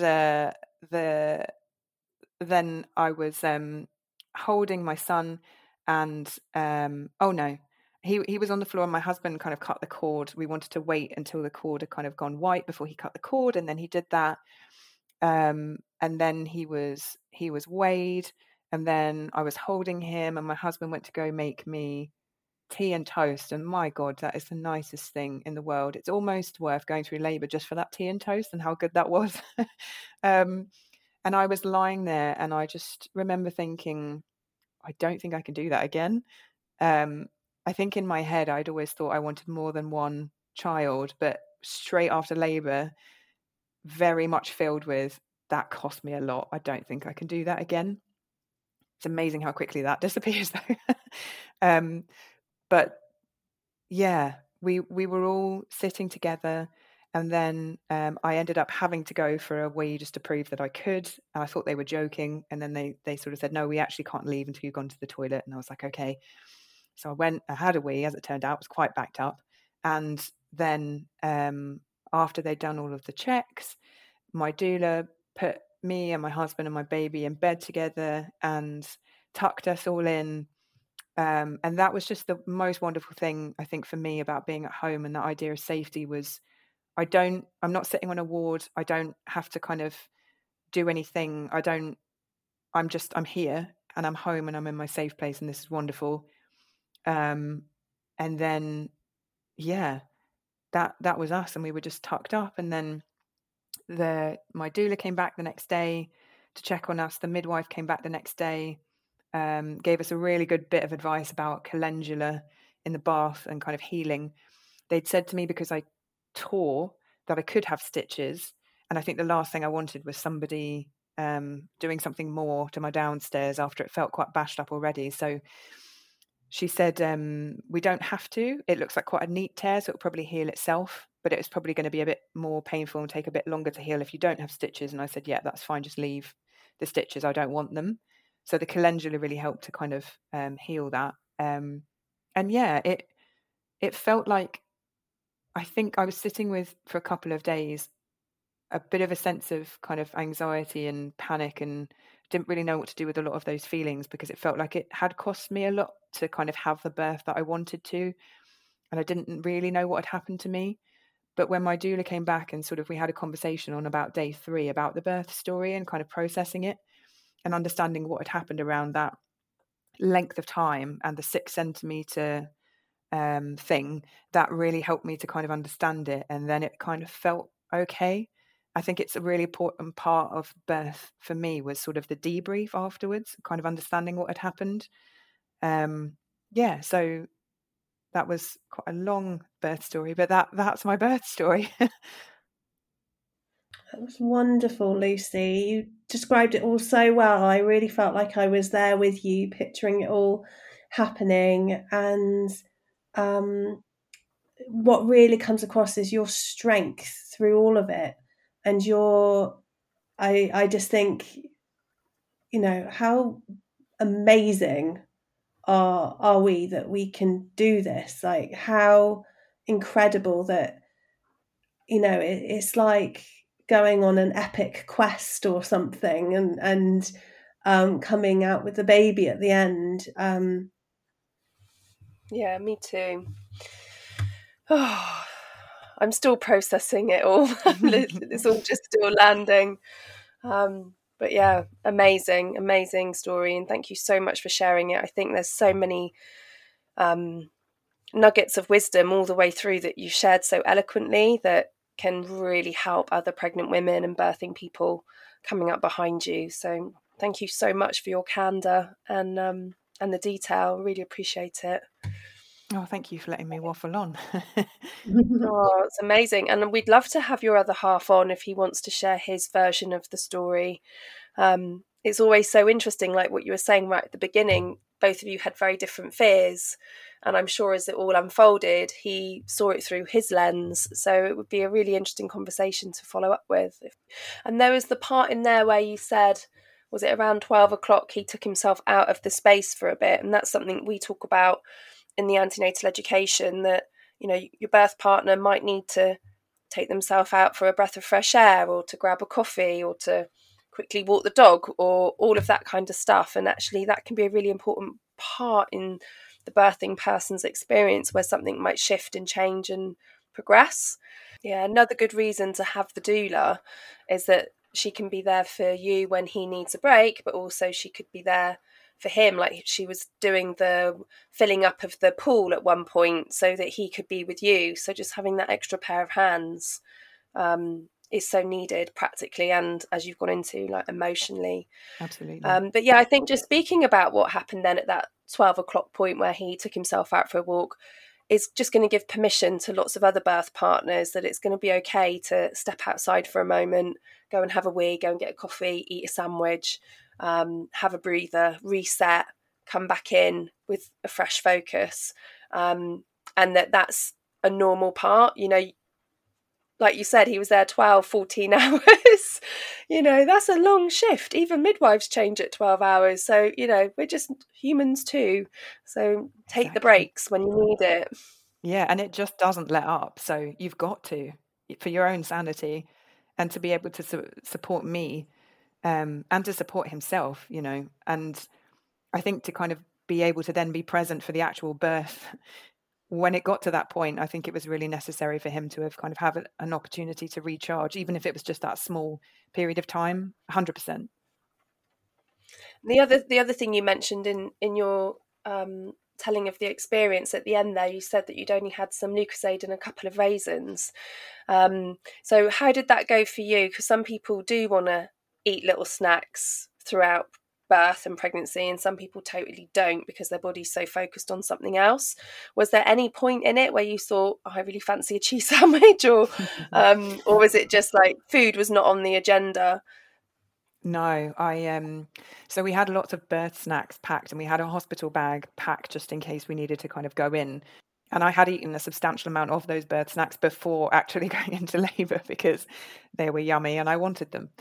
then I was holding my son, and oh no, he was on the floor, and my husband kind of cut the cord. We wanted to wait until the cord had kind of gone white before he cut the cord, and then he did that. And then he was weighed, and then I was holding him, and my husband went to go make me tea and toast, and my God, that is the nicest thing in the world. It's almost worth going through labour just for that tea and toast and how good that was. And I was lying there, and I just remember thinking, I don't think I can do that again. I think in my head, I'd always thought I wanted more than one child, but straight after labour, very much filled with, that cost me a lot. I don't think I can do that again. It's amazing how quickly that disappears, though. But yeah, we were all sitting together, and then I ended up having to go for a wee just to prove that I could. And I thought they were joking, and then they sort of said, no, we actually can't leave until you've gone to the toilet. And I was like, okay. So I went, I had a wee, as it turned out, it was quite backed up. And then after they'd done all of the checks, my doula put me and my husband and my baby in bed together and tucked us all in. And that was just the most wonderful thing, I think, for me about being at home, and that idea of safety was, I'm not sitting on a ward. I don't have to kind of do anything. I'm here, and I'm home, and I'm in my safe place, and this is wonderful. And then, yeah, that was us, and we were just tucked up. And then my doula came back the next day to check on us. The midwife came back the next day, gave us a really good bit of advice about calendula in the bath and kind of healing. They'd said to me, because I tore, that I could have stitches, and I think the last thing I wanted was somebody doing something more to my downstairs after it felt quite bashed up already. So she said, we don't have to. It looks like quite a neat tear, so it'll probably heal itself, but it's probably going to be a bit more painful and take a bit longer to heal if you don't have stitches. And I said, yeah, that's fine. Just leave the stitches. I don't want them. So the calendula really helped to kind of heal that. And yeah, it felt like, I think I was sitting with, for a couple of days, a bit of a sense of kind of anxiety and panic, and didn't really know what to do with a lot of those feelings, because it felt like it had cost me a lot to kind of have the birth that I wanted to. And I didn't really know what had happened to me. But when my doula came back and sort of we had a conversation on about day 3 about the birth story and kind of processing it and understanding what had happened around that length of time and the 6 centimeter thing, that really helped me to kind of understand it. And then it kind of felt okay. I think it's a really important part of birth for me was sort of the debrief afterwards, kind of understanding what had happened. Yeah, so that was quite a long birth story, but that's my birth story. That was wonderful, Lucy. You described it all so well. I really felt like I was there with you, picturing it all happening. And what really comes across is your strength through all of it. And I just think, how amazing are we that we can do this? Like, how incredible that, it's like going on an epic quest or something, and coming out with the baby at the end. Yeah, me too. Oh, I'm still processing it all. It's all just still landing. But yeah, amazing story, and thank you so much for sharing it. I think there's so many nuggets of wisdom all the way through that you shared so eloquently that can really help other pregnant women and birthing people coming up behind you. So thank you so much for your candor and the detail. Really appreciate it. Oh, thank you for letting me waffle on. Oh, it's amazing. And we'd love to have your other half on if he wants to share his version of the story. It's always so interesting, like what you were saying right at the beginning, both of you had very different fears. And I'm sure as it all unfolded, he saw it through his lens. So it would be a really interesting conversation to follow up with. And there was the part in there where you said, was it around 12 o'clock, he took himself out of the space for a bit. And that's something we talk about in the antenatal education, that, your birth partner might need to take themselves out for a breath of fresh air, or to grab a coffee, or to quickly walk the dog, or all of that kind of stuff. And actually that can be a really important part in the birthing person's experience, where something might shift and change and progress. Yeah, another good reason to have the doula is that she can be there for you when he needs a break, but also she could be there for him, like she was doing the filling up of the pool at one point, so that he could be with you. So just having that extra pair of hands is so needed, practically and, as you've gone into, like, emotionally. Absolutely. But yeah, I think just speaking about what happened then at that 12 o'clock point where he took himself out for a walk is just going to give permission to lots of other birth partners that it's going to be okay to step outside for a moment, go and have a wee, go and get a coffee, eat a sandwich, have a breather, reset, come back in with a fresh focus. And that's a normal part. Like you said, he was there 12, 14 hours. That's a long shift. Even midwives change at 12 hours. So, we're just humans too. So take the breaks when you need it. Yeah, and it just doesn't let up. So you've got to, for your own sanity, and to be able to support me, and to support himself, And I think to kind of be able to then be present for the actual birth, when it got to that point, I think it was really necessary for him to have an opportunity to recharge, even if it was just that small period of time. 100%. The other thing you mentioned in your telling of the experience at the end there, you said that you'd only had some Lucozade and a couple of raisins. So how did that go for you? Because some people do want to eat little snacks throughout birth and pregnancy, and some people totally don't because their body's so focused on something else. Was there any point in it where you thought, I really fancy a cheese sandwich, or was it just like food was not on the agenda? No, so we had lots of birth snacks packed, and we had a hospital bag packed just in case we needed to kind of go in. And I had eaten a substantial amount of those birth snacks before actually going into labour because they were yummy and I wanted them.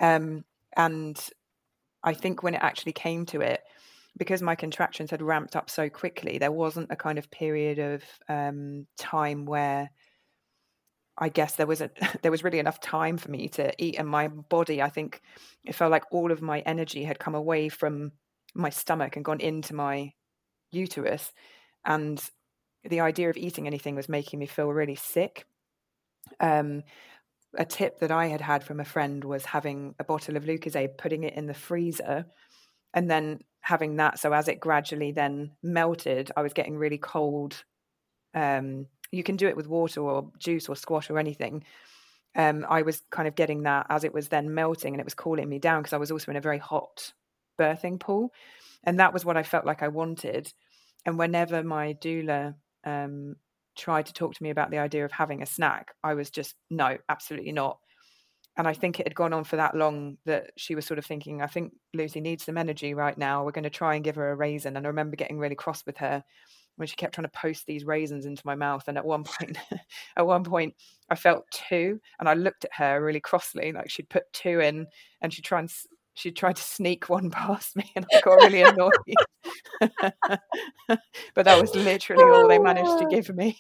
And I think when it actually came to it, because my contractions had ramped up so quickly, there wasn't a kind of period of time where I guess there was really enough time for me to eat, and my body, I think it felt like all of my energy had come away from my stomach and gone into my uterus, and the idea of eating anything was making me feel really sick. A tip that I had from a friend was having a bottle of Lucozade, putting it in the freezer, and then having that, so as it gradually then melted, I was getting really cold. You can do it with water or juice or squash or anything. I was kind of getting that as it was then melting, and it was cooling me down because I was also in a very hot birthing pool, and that was what I felt like I wanted. And whenever my doula tried to talk to me about the idea of having a snack, I was just, no, absolutely not. And I think it had gone on for that long that she was sort of thinking, I think Lucy needs some energy right now. We're going to try and give her a raisin. And I remember getting really cross with her when she kept trying to post these raisins into my mouth. And at one point I felt 2, and I looked at her really crossly, like she'd put 2 in, and she tried to sneak one past me, and I got really annoyed. But that was literally all they managed to give me.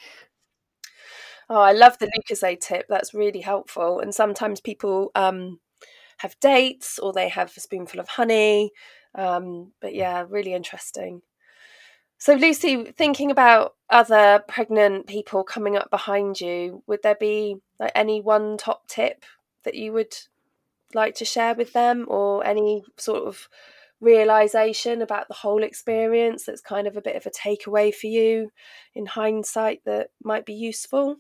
Oh, I love the Lucozade tip. That's really helpful. And sometimes people have dates, or they have a spoonful of honey. But yeah, really interesting. So Lucy, thinking about other pregnant people coming up behind you, would there be like any one top tip that you would like to share with them, or any sort of realization about the whole experience that's kind of a bit of a takeaway for you in hindsight that might be useful?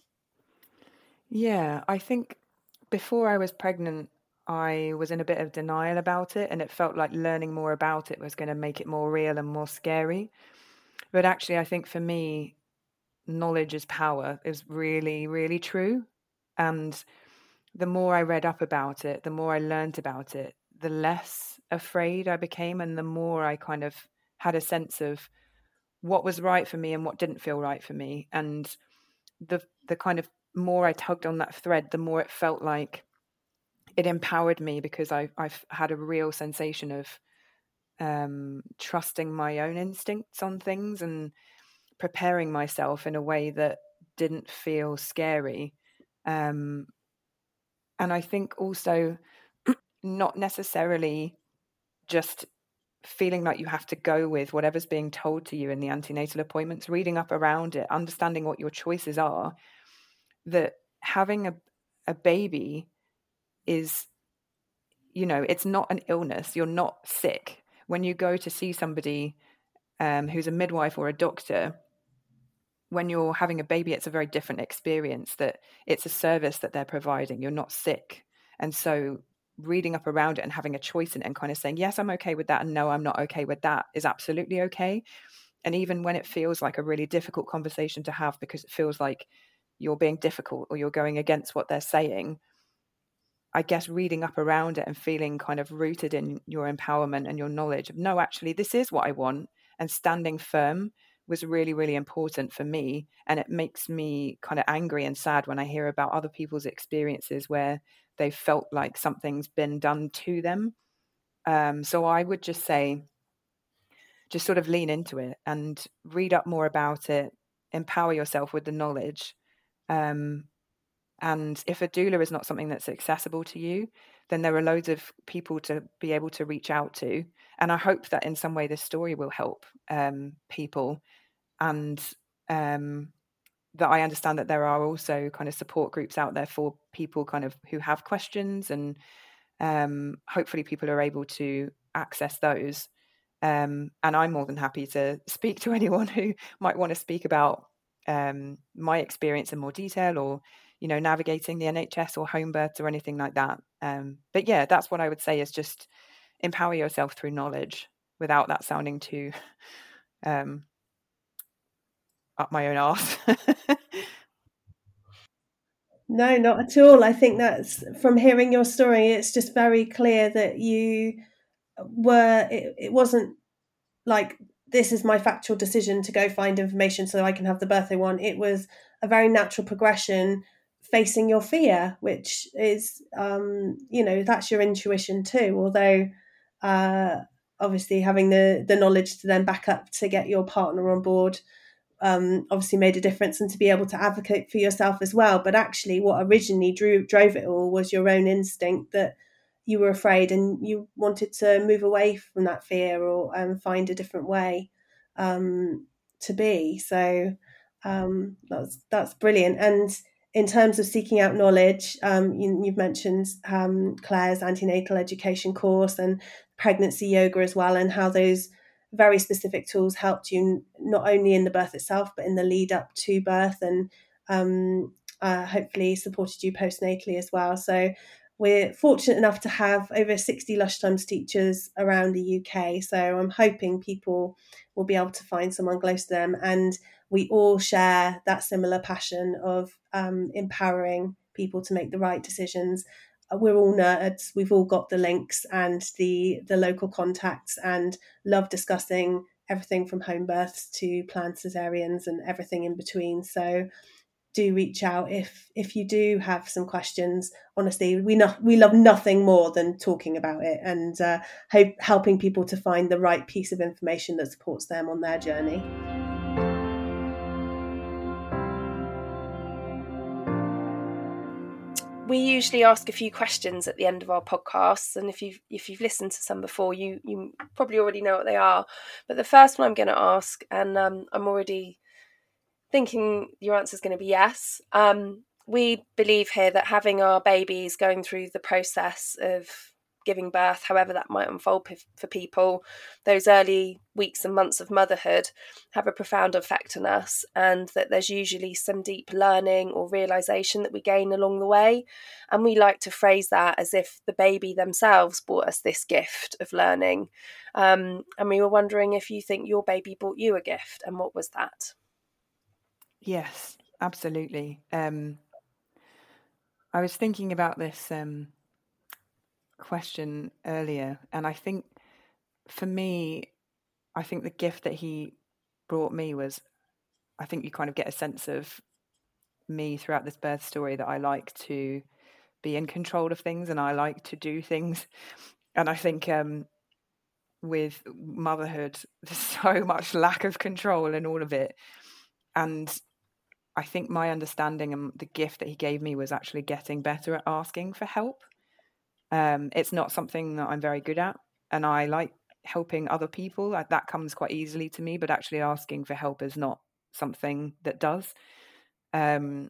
Yeah, I think before I was pregnant, I was in a bit of denial about it, and it felt like learning more about it was going to make it more real and more scary. But actually, I think for me, knowledge is power is really, really true. And the more I read up about it, the more I learned about it, the less afraid I became, and the more I kind of had a sense of what was right for me and what didn't feel right for me. And the kind of more I tugged on that thread, the more it felt like it empowered me because I've had a real sensation of trusting my own instincts on things and preparing myself in a way that didn't feel scary. And I think also not necessarily just feeling like you have to go with whatever's being told to you in the antenatal appointments, reading up around it, understanding what your choices are, that having a baby is, it's not an illness. You're not sick. When you go to see somebody who's a midwife or a doctor, when you're having a baby, it's a very different experience, that it's a service that they're providing. You're not sick. And so reading up around it and having a choice in it and kind of saying, yes, I'm okay with that, and no, I'm not okay with that, is absolutely okay. And even when it feels like a really difficult conversation to have because it feels like you're being difficult or you're going against what they're saying, I guess reading up around it and feeling kind of rooted in your empowerment and your knowledge of, no, actually, this is what I want, and standing firm was really, really important for me. And it makes me kind of angry and sad when I hear about other people's experiences where they felt like something's been done to them. So I would just say, just sort of lean into it and read up more about it, empower yourself with the knowledge. And if a doula is not something that's accessible to you, then there are loads of people to be able to reach out to. And I hope that in some way this story will help people. And that I understand that there are also kind of support groups out there for people kind of who have questions, and hopefully people are able to access those. And I'm more than happy to speak to anyone who might want to speak about my experience in more detail, or navigating the NHS or home births or anything like that. But yeah, that's what I would say, is just empower yourself through knowledge without that sounding too up my own arse. No, not at all. I think that's, from hearing your story, it's just very clear that you were, it wasn't like, this is my factual decision to go find information so I can have the birth I want. It was a very natural progression, facing your fear, which is, that's your intuition too. Although, obviously, having the knowledge to then back up to get your partner on board, obviously made a difference, and to be able to advocate for yourself as well. But actually, what originally drove it all was your own instinct that you were afraid and you wanted to move away from that fear, or find a different way to be. So that's brilliant. And in terms of seeking out knowledge, you've mentioned Claire's antenatal education course and pregnancy yoga as well, and how those very specific tools helped you not only in the birth itself, but in the lead up to birth, and hopefully supported you postnatally as well. So we're fortunate enough to have over 60 Lush Times teachers around the UK. So I'm hoping people will be able to find someone close to them. And we all share that similar passion of empowering people to make the right decisions. We're all nerds. We've all got the links and the local contacts, and love discussing everything from home births to planned cesareans and everything in between. So do reach out if you do have some questions. Honestly, we love nothing more than talking about it and helping people to find the right piece of information that supports them on their journey. We usually ask a few questions at the end of our podcasts, and if you've listened to some before, you probably already know what they are. But the first one I'm going to ask, and I'm already thinking your answer is going to be yes. We believe here that having our babies, going through the process of giving birth, however that might unfold for people, those early weeks and months of motherhood have a profound effect on us, and that there's usually some deep learning or realization that we gain along the way. And we like to phrase that as if the baby themselves brought us this gift of learning. And we were wondering if you think your baby brought you a gift, and what was that? Yes, absolutely. I was thinking about this question earlier, and I think for me, I think the gift that he brought me was, I think you kind of get a sense of me throughout this birth story, that I like to be in control of things, and I like to do things. And I think with motherhood, there's so much lack of control in all of it. And I think my understanding and the gift that he gave me was actually getting better at asking for help. It's not something that I'm very good at, and I like helping other people. That comes quite easily to me, but actually asking for help is not something that does. And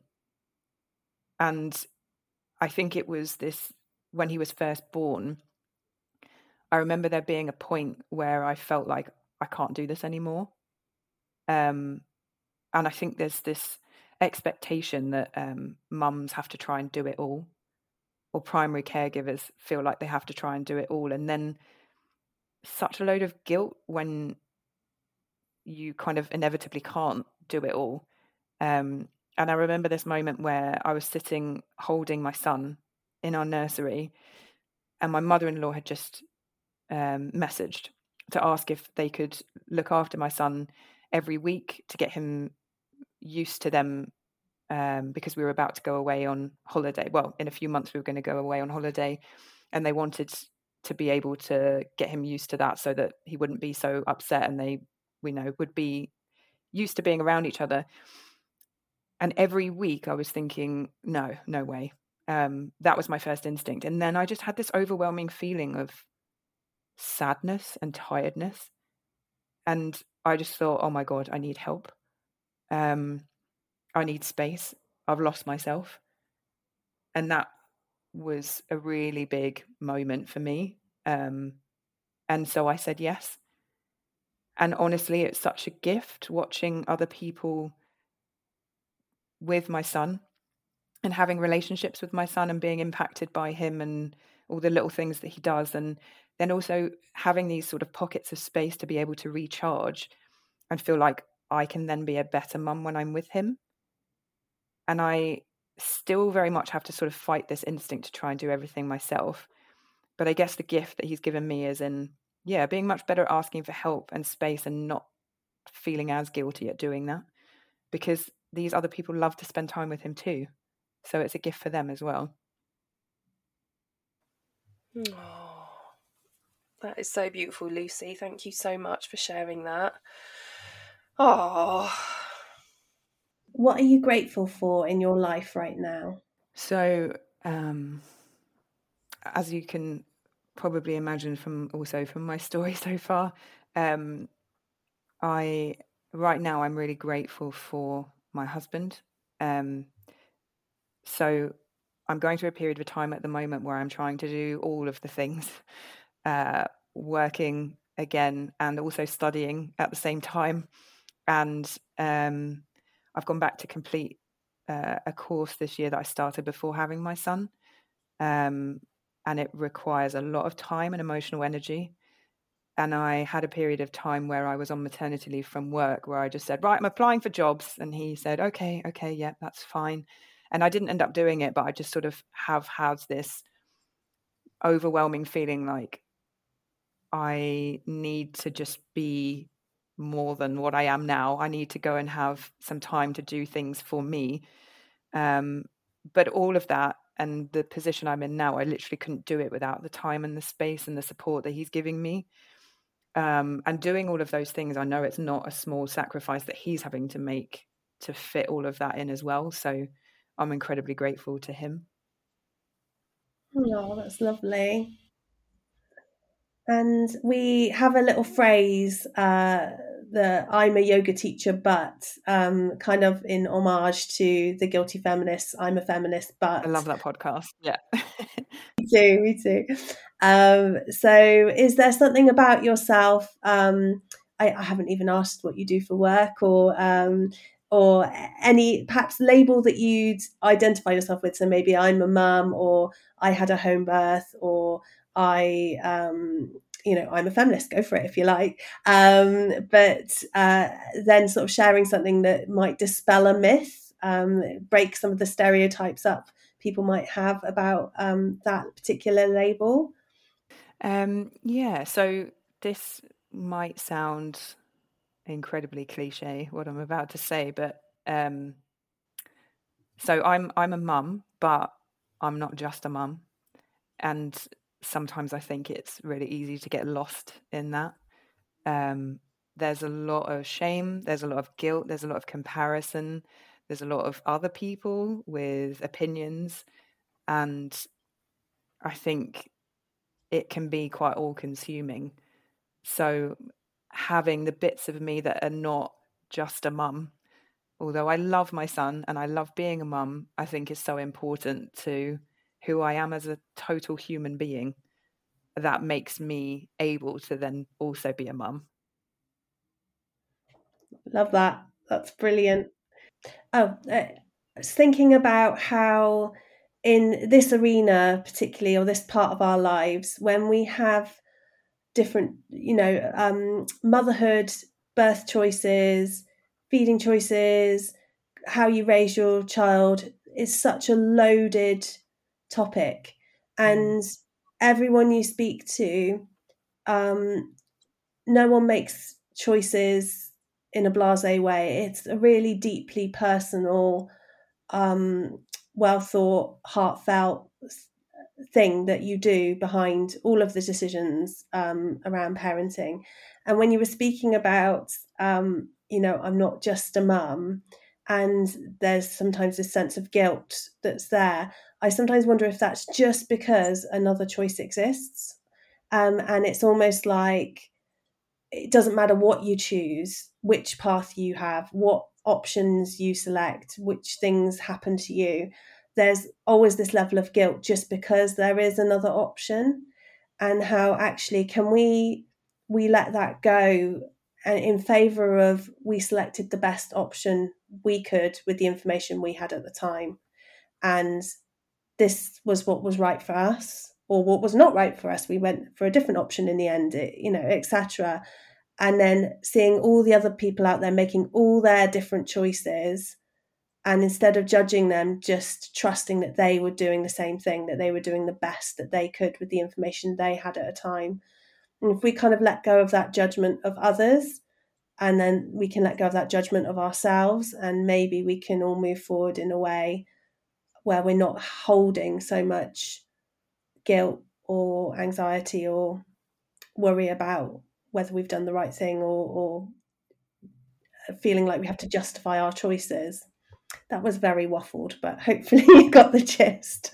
I think it was this, when he was first born, I remember there being a point where I felt like I can't do this anymore. And I think there's this expectation that mums have to try and do it all, or primary caregivers feel like they have to try and do it all. And then such a load of guilt when you kind of inevitably can't do it all. And I remember this moment where I was sitting holding my son in our nursery, and my mother-in-law had just messaged to ask if they could look after my son every week to get him used to them, because we were about to go away on holiday. Well, in a few months we were going to go away on holiday, and they wanted to be able to get him used to that so that he wouldn't be so upset, and they, would be used to being around each other. And every week I was thinking, no way. That was my first instinct. And then I just had this overwhelming feeling of sadness and tiredness. And I just thought, oh my God, I need help. I need space. I've lost myself. And that was a really big moment for me. And so I said yes. And honestly, it's such a gift watching other people with my son and having relationships with my son and being impacted by him and all the little things that he does. And then also having these sort of pockets of space to be able to recharge and feel like I can then be a better mum when I'm with him. And I still very much have to sort of fight this instinct to try and do everything myself. But I guess the gift that he's given me is in, being much better at asking for help and space and not feeling as guilty at doing that, because these other people love to spend time with him too. So it's a gift for them as well. Oh, that is so beautiful, Lucy. Thank you so much for sharing that. Oh. What are you grateful for in your life right now? So, as you can probably imagine from my story so far, right now I'm really grateful for my husband. So I'm going through a period of time at the moment where I'm trying to do all of the things, working again and also studying at the same time. And I've gone back to complete a course this year that I started before having my son. And it requires a lot of time and emotional energy. And I had a period of time where I was on maternity leave from work where I just said, right, I'm applying for jobs. And he said, okay, yeah, that's fine. And I didn't end up doing it, but I just sort of have had this overwhelming feeling like I need to just be more than what I am now. I need to go and have some time to do things for me. But all of that and the position I'm in now, I literally couldn't do it without the time and the space and the support that he's giving me. And doing all of those things, I know it's not a small sacrifice that he's having to make to fit all of that in as well. So I'm incredibly grateful to him. Oh, that's lovely. And we have a little phrase that I'm a yoga teacher, but kind of in homage to the Guilty Feminists. I'm a feminist, but I love that podcast. Yeah. Me too. So is there something about yourself? I haven't even asked what you do for work or any perhaps label that you'd identify yourself with. So maybe I'm a mum, or I had a home birth, or I'm a feminist, go for it if you like. But then sort of sharing something that might dispel a myth, break some of the stereotypes up people might have about that particular label. So this might sound incredibly cliche, what I'm about to say, but so I'm a mum, but I'm not just a mum. And sometimes I think it's really easy to get lost in that. There's a lot of shame, there's a lot of guilt, there's a lot of comparison, there's a lot of other people with opinions. And I think it can be quite all-consuming. So having the bits of me that are not just a mum, although I love my son and I love being a mum, I think is so important to who I am as a total human being. That makes me able to then also be a mum. Love that. That's brilliant. I was thinking about how in this arena particularly, or this part of our lives, when we have different, motherhood, birth choices, feeding choices, how you raise your child is such a loaded topic. And everyone you speak to, no one makes choices in a blasé way. It's a really deeply personal, well thought, heartfelt thing that you do behind all of the decisions around parenting. And when you were speaking about, I'm not just a mum, and there's sometimes this sense of guilt that's there, I sometimes wonder if that's just because another choice exists. And it's almost like it doesn't matter what you choose, which path you have, what options you select, which things happen to you. There's always this level of guilt just because there is another option, and how actually can we let that go, and in favor of we selected the best option we could with the information we had at the time, and this was what was right for us, or what was not right for us. We went for a different option in the end, etc. And then seeing all the other people out there making all their different choices, and instead of judging them, just trusting that they were doing the same thing, that they were doing the best that they could with the information they had at a time. And if we kind of let go of that judgment of others, and then we can let go of that judgment of ourselves, and maybe we can all move forward in a way where we're not holding so much guilt or anxiety or worry about whether we've done the right thing, or feeling like we have to justify our choices. That was very waffled, but hopefully you got the gist.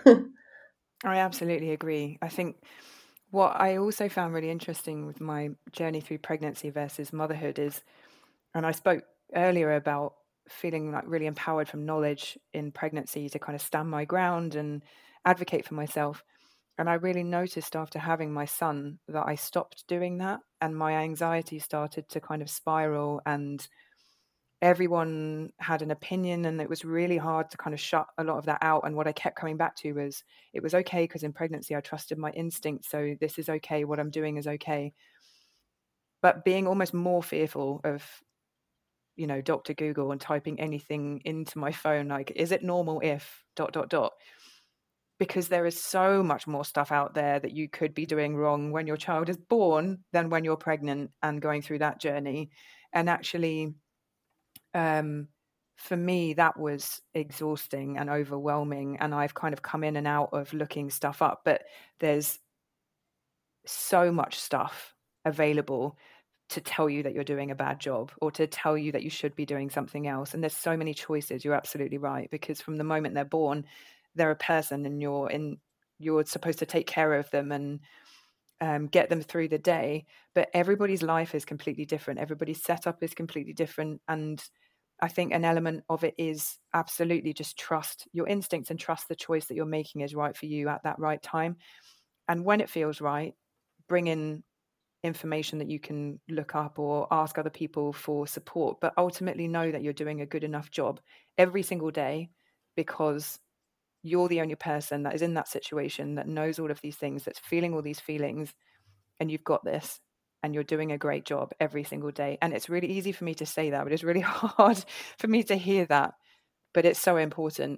I absolutely agree. I think what I also found really interesting with my journey through pregnancy versus motherhood is, and I spoke earlier about feeling like really empowered from knowledge in pregnancy to kind of stand my ground and advocate for myself. And I really noticed after having my son that I stopped doing that, and my anxiety started to kind of spiral, and everyone had an opinion, and it was really hard to kind of shut a lot of that out. And what I kept coming back to was, it was okay because in pregnancy I trusted my instinct, so this is okay, what I'm doing is okay. But being almost more fearful of, Dr. Google and typing anything into my phone, like, is it normal if ... because there is so much more stuff out there that you could be doing wrong when your child is born than when you're pregnant and going through that journey. And actually, for me, that was exhausting and overwhelming. And I've kind of come in and out of looking stuff up, but there's so much stuff available to tell you that you're doing a bad job, or to tell you that you should be doing something else. And there's so many choices. You're absolutely right, because from the moment they're born, they're a person, and you're supposed to take care of them and get them through the day. But everybody's life is completely different. Everybody's setup is completely different. And I think an element of it is absolutely just trust your instincts and trust the choice that you're making is right for you at that right time. And when it feels right, bring in information that you can look up or ask other people for support, but ultimately know that you're doing a good enough job every single day, because you're the only person that is in that situation, that knows all of these things, that's feeling all these feelings, and you've got this, and you're doing a great job every single day. And it's really easy for me to say that, but it's really hard for me to hear that. But it's so important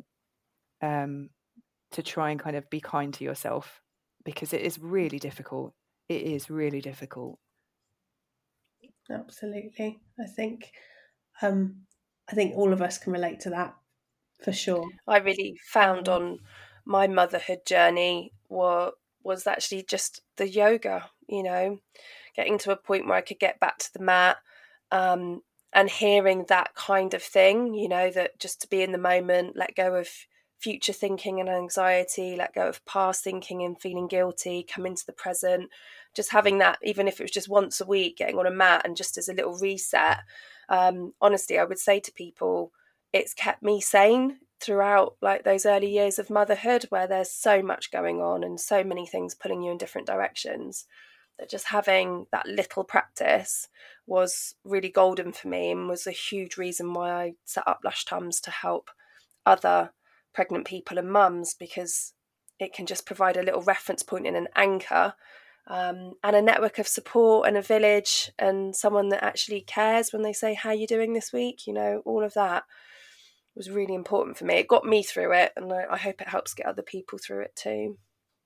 to try and kind of be kind to yourself, because it is really difficult. It is really difficult. Absolutely. I think all of us can relate to that, for sure. I really found on my motherhood journey was actually just the yoga, getting to a point where I could get back to the mat, and hearing that kind of thing, that just to be in the moment, let go of future thinking and anxiety, let go of past thinking and feeling guilty, come into the present, just having that, even if it was just once a week, getting on a mat and just as a little reset. Honestly, I would say to people, it's kept me sane throughout like those early years of motherhood, where there's so much going on and so many things pulling you in different directions, that just having that little practice was really golden for me, and was a huge reason why I set up Lush Tums to help other pregnant people and mums, because it can just provide a little reference point and an anchor, and a network of support and a village and someone that actually cares when they say, how are you doing this week? All of that was really important for me. It got me through it, and I hope it helps get other people through it too.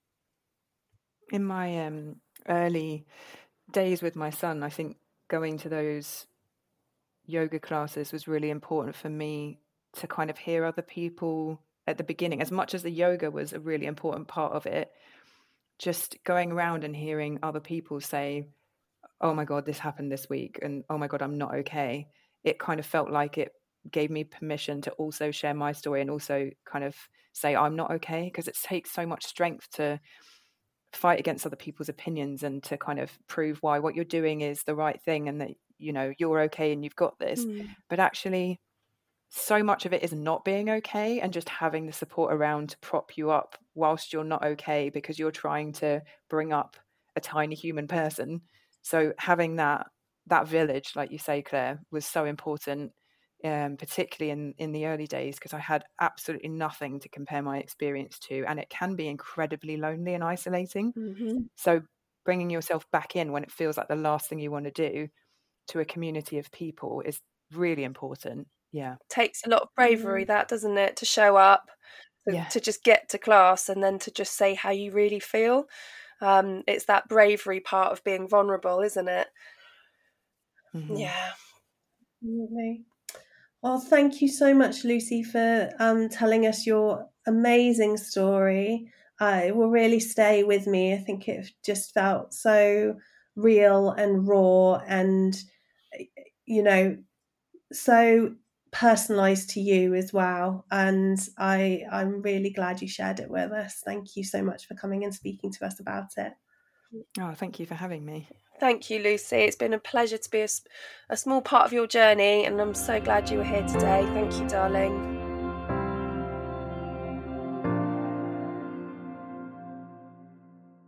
In my early days with my son, I think going to those yoga classes was really important for me to kind of hear other people at the beginning. As much as the yoga was a really important part of it, just going around and hearing other people say, oh my God, this happened this week, and oh my God, I'm not okay. It kind of felt like it gave me permission to also share my story and also kind of say I'm not okay, because it takes so much strength to fight against other people's opinions and to kind of prove why what you're doing is the right thing and that, you're okay and you've got this. But actually, so much of it is not being okay, and just having the support around to prop you up whilst you're not okay, because you're trying to bring up a tiny human person. So having that village, like you say, Claire, was so important, particularly in the early days, because I had absolutely nothing to compare my experience to, and it can be incredibly lonely and isolating. So bringing yourself back in when it feels like the last thing you want to do to a community of people is really important. Yeah. Takes a lot of bravery, that, doesn't it, to show up, to just get to class and then to just say how you really feel. It's that bravery part of being vulnerable, isn't it? Yeah. Absolutely. Well, thank you so much, Lucy, for telling us your amazing story. It will really stay with me. I think it just felt so real and raw and, so personalized to you as well. And I'm really glad you shared it with us. Thank you so much for coming and speaking to us about it. Oh, thank you for having me. Thank you, Lucy. It's been a pleasure to be a small part of your journey, and I'm so glad you were here today. Thank you, darling.